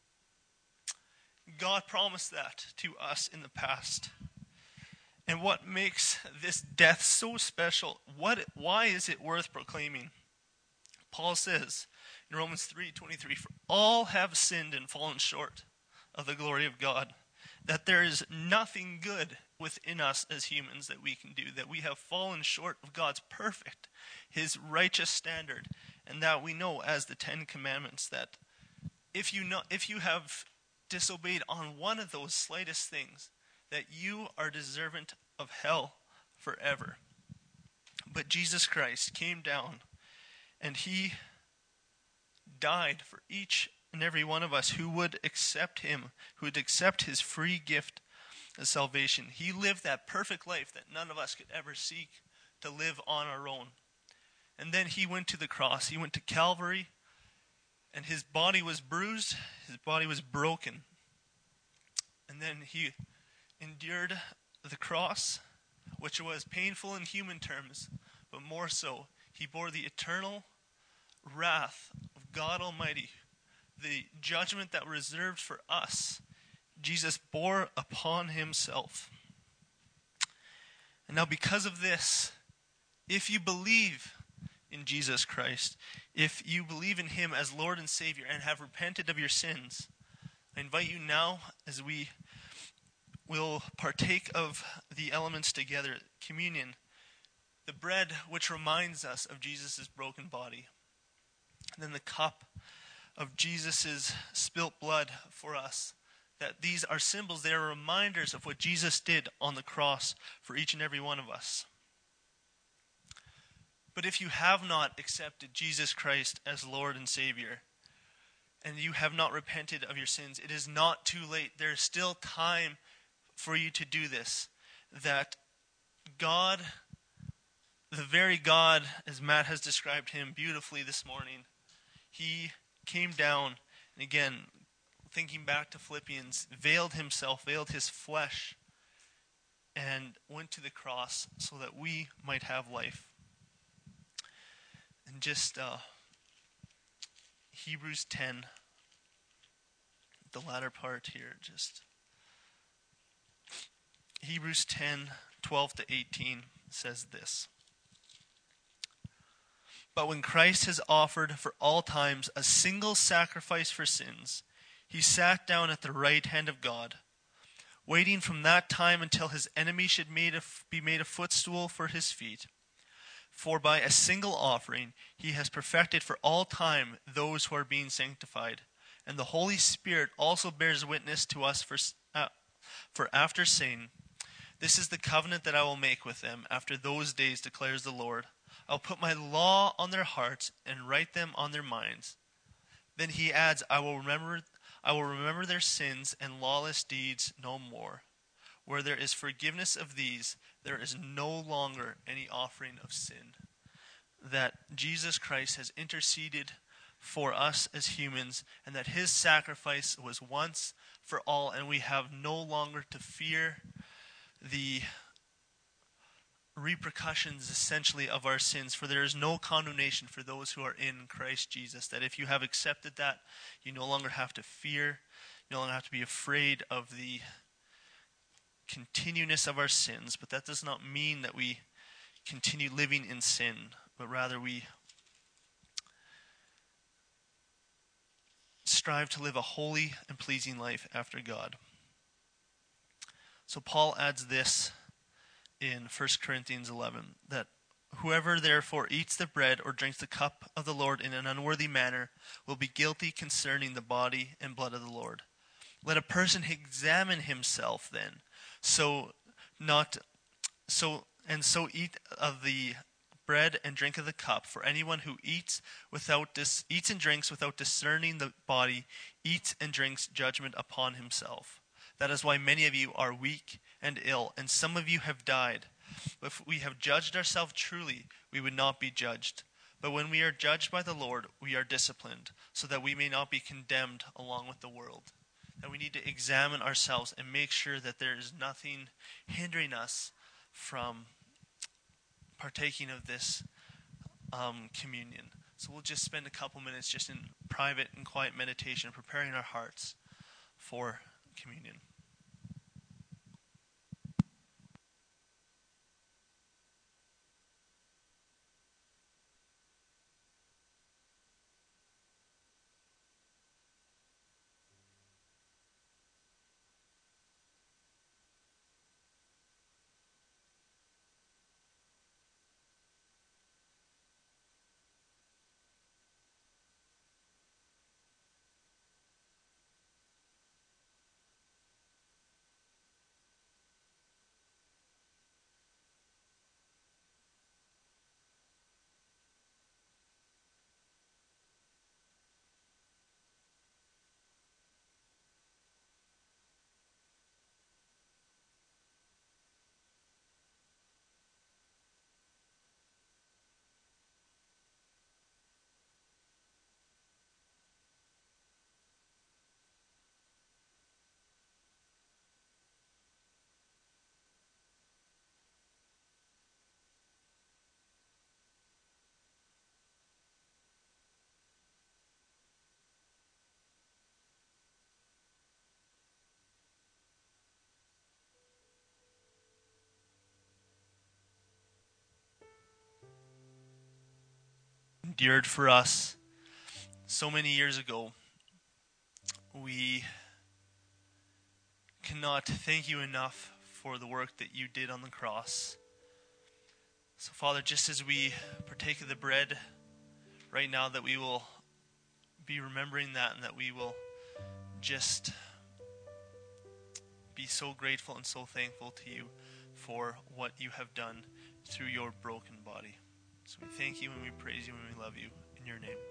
God promised that to us in the past. And what makes this death so special? Why is it worth proclaiming? Paul says in Romans 3:23, "For all have sinned and fallen short of the glory of God, that there is nothing good within us as humans that we can do, that we have fallen short of God's perfect, his righteous standard, and that we know as the 10 Commandments that if you have disobeyed on one of those slightest things, that you are deserving of hell forever. But Jesus Christ came down, and he died for each and every one of us who would accept him, who would accept his free gift of salvation. He lived that perfect life that none of us could ever seek to live on our own. And then he went to the cross. He went to Calvary, and his body was bruised, his body was broken. And then he endured the cross, which was painful in human terms, but more so, he bore the eternal wrath of God Almighty, the judgment that was reserved for us. Jesus bore upon himself. And now because of this, if you believe in Jesus Christ, if you believe in him as Lord and Savior and have repented of your sins, I invite you now, as we will partake of the elements together, communion, the bread which reminds us of Jesus' broken body, and then the cup of Jesus' spilt blood for us, that these are symbols, they are reminders of what Jesus did on the cross for each and every one of us. But if you have not accepted Jesus Christ as Lord and Savior, and you have not repented of your sins, it is not too late. There is still time for you to do this. That God, the very God, as Matt has described him beautifully this morning, he came down, and again, thinking back to Philippians, veiled himself, veiled his flesh, and went to the cross so that we might have life. And just Hebrews 10, the latter part here, just Hebrews 10, 12 to 18 says this. But when Christ has offered for all times a single sacrifice for sins, he sat down at the right hand of God, waiting from that time until his enemy should be made a footstool for his feet. For by a single offering he has perfected for all time those who are being sanctified. And the Holy Spirit also bears witness to us for after saying, "This is the covenant that I will make with them after those days, declares the Lord. I'll put my law on their hearts and write them on their minds." Then he adds, I will remember their sins and lawless deeds no more. Where there is forgiveness of these, there is no longer any offering of sin. That Jesus Christ has interceded for us as humans, and that his sacrifice was once for all, and we have no longer to fear the repercussions essentially of our sins, for there is no condemnation for those who are in Christ Jesus. That if you have accepted that, you no longer have to fear, you no longer have to be afraid of the continuance of our sins. But that does not mean that we continue living in sin, but rather we strive to live a holy and pleasing life after God. So Paul adds this in 1 Corinthians 11, that whoever therefore eats the bread or drinks the cup of the Lord in an unworthy manner will be guilty concerning the body and blood of the Lord. Let a person examine himself then, so eat of the bread and drink of the cup. For anyone who eats and drinks without discerning the body eats and drinks judgment upon himself. That is why many of you are weak and ill, and some of you have died. If we have judged ourselves truly, we would not be judged. But when we are judged by the Lord, we are disciplined, so that we may not be condemned along with the world. And we need to examine ourselves and make sure that there is nothing hindering us from partaking of this communion. So we'll just spend a couple minutes just in private and quiet meditation, preparing our hearts for communion. Endured for us so many years ago. We cannot thank you enough for the work that you did on the cross. So Father, just as we partake of the bread right now, that we will be remembering that, and that we will just be so grateful and so thankful to you for what you have done through your broken body. So we thank you and we praise you and we love you. In your name.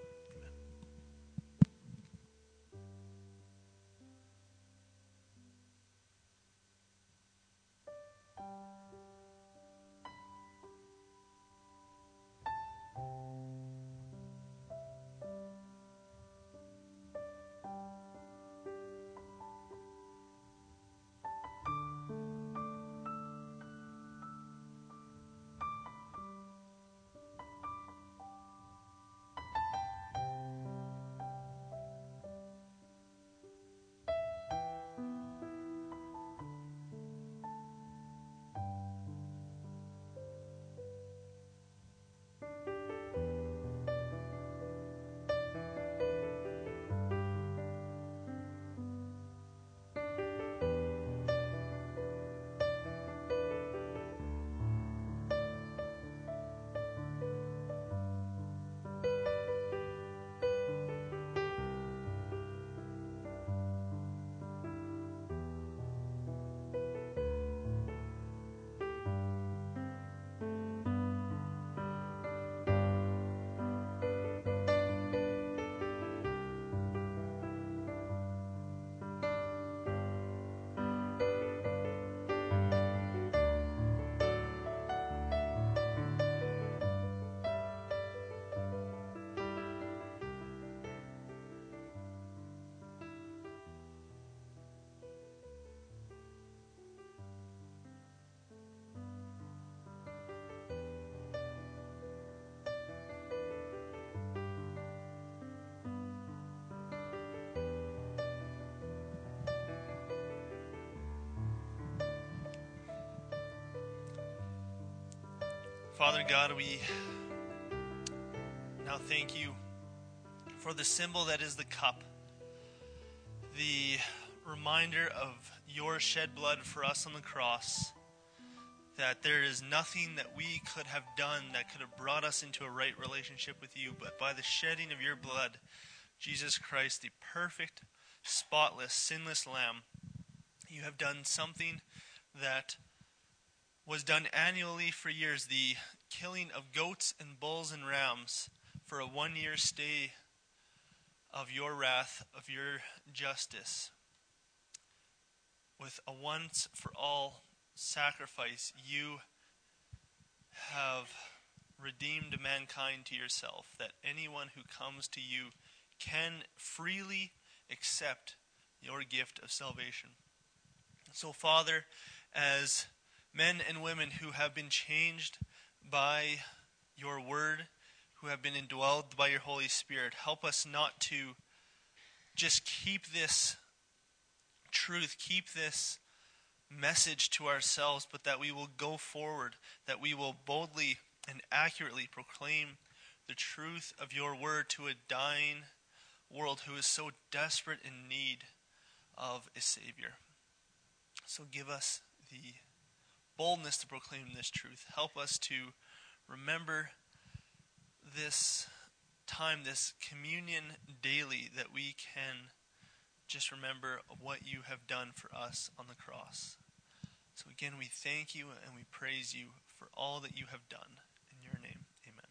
Father God, we now thank you for the symbol that is the cup, the reminder of your shed blood for us on the cross, that there is nothing that we could have done that could have brought us into a right relationship with you, but by the shedding of your blood, Jesus Christ, the perfect, spotless, sinless Lamb, you have done something that was done annually for years, the killing of goats and bulls and rams for a 1-year stay of your wrath, of your justice. With a once for all sacrifice, you have redeemed mankind to yourself, that anyone who comes to you can freely accept your gift of salvation. So, Father, as men and women who have been changed by your word, who have been indwelled by your Holy Spirit, help us not to just keep this truth, keep this message to ourselves, but that we will go forward, that we will boldly and accurately proclaim the truth of your word to a dying world who is so desperate in need of a Savior. So give us the boldness to proclaim this truth. Help us to remember this time, this communion daily, that we can just remember what you have done for us on the cross. So again, we thank you and we praise you for all that you have done. In your name, amen.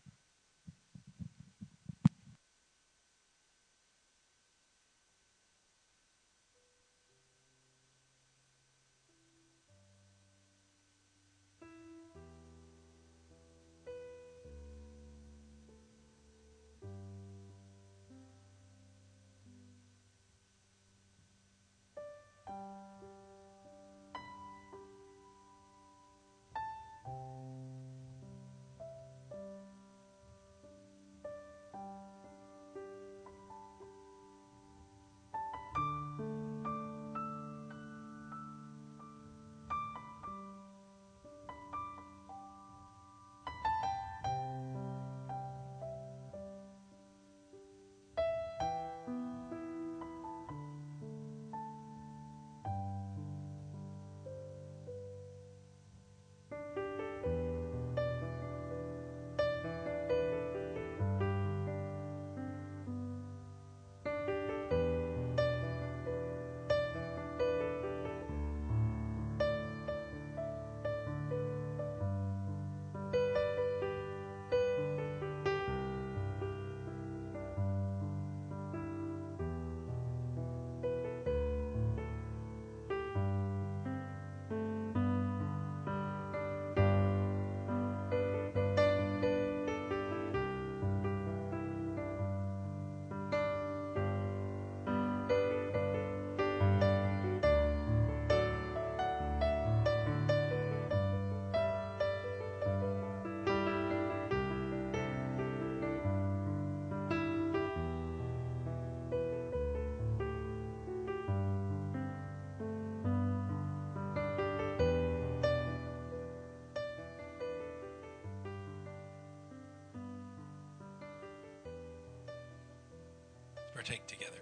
partake together.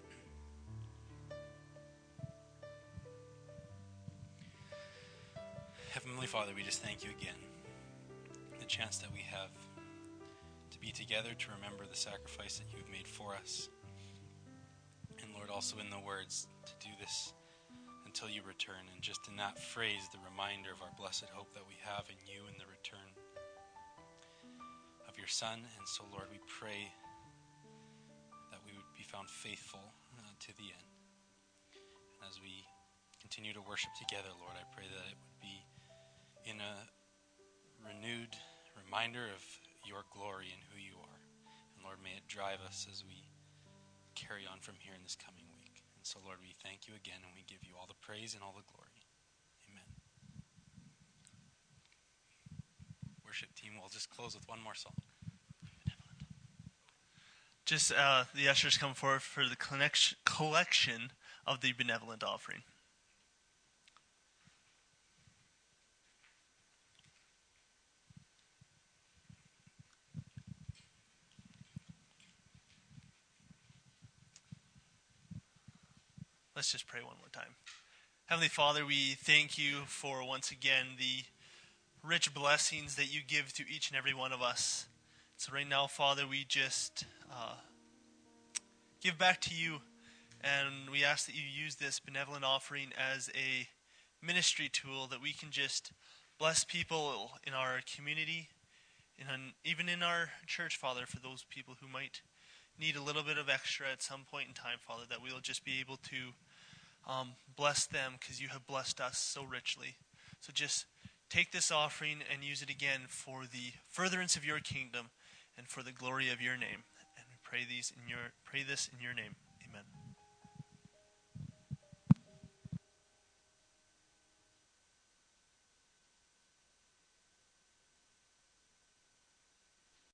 Heavenly Father, we just thank you again. The chance that we have to be together to remember the sacrifice that you've made for us. And Lord, also in the words to do this until you return. And just in that phrase, the reminder of our blessed hope that we have in you and the return of your Son. And so, Lord, we pray that we would be found faithful to the end. And as we continue to worship together, Lord, I pray that it would be in a renewed reminder of your glory and who you are. And Lord, may it drive us as we carry on from here in this coming week. And so, Lord, we thank you again and we give you all the praise and all the glory. Amen. Worship team, we'll just close with one more song. Just the ushers come forward for the collection of the benevolent offering. Let's just pray one more time. Heavenly Father, we thank you for once again the rich blessings that you give to each and every one of us. So right now, Father, we just give back to you, and we ask that you use this benevolent offering as a ministry tool that we can just bless people in our community, and even in our church, Father, for those people who might need a little bit of extra at some point in time, Father, that we'll just be able to bless them because you have blessed us so richly. So just take this offering and use it again for the furtherance of your kingdom and for the glory of your name. And we pray this in your name. Amen.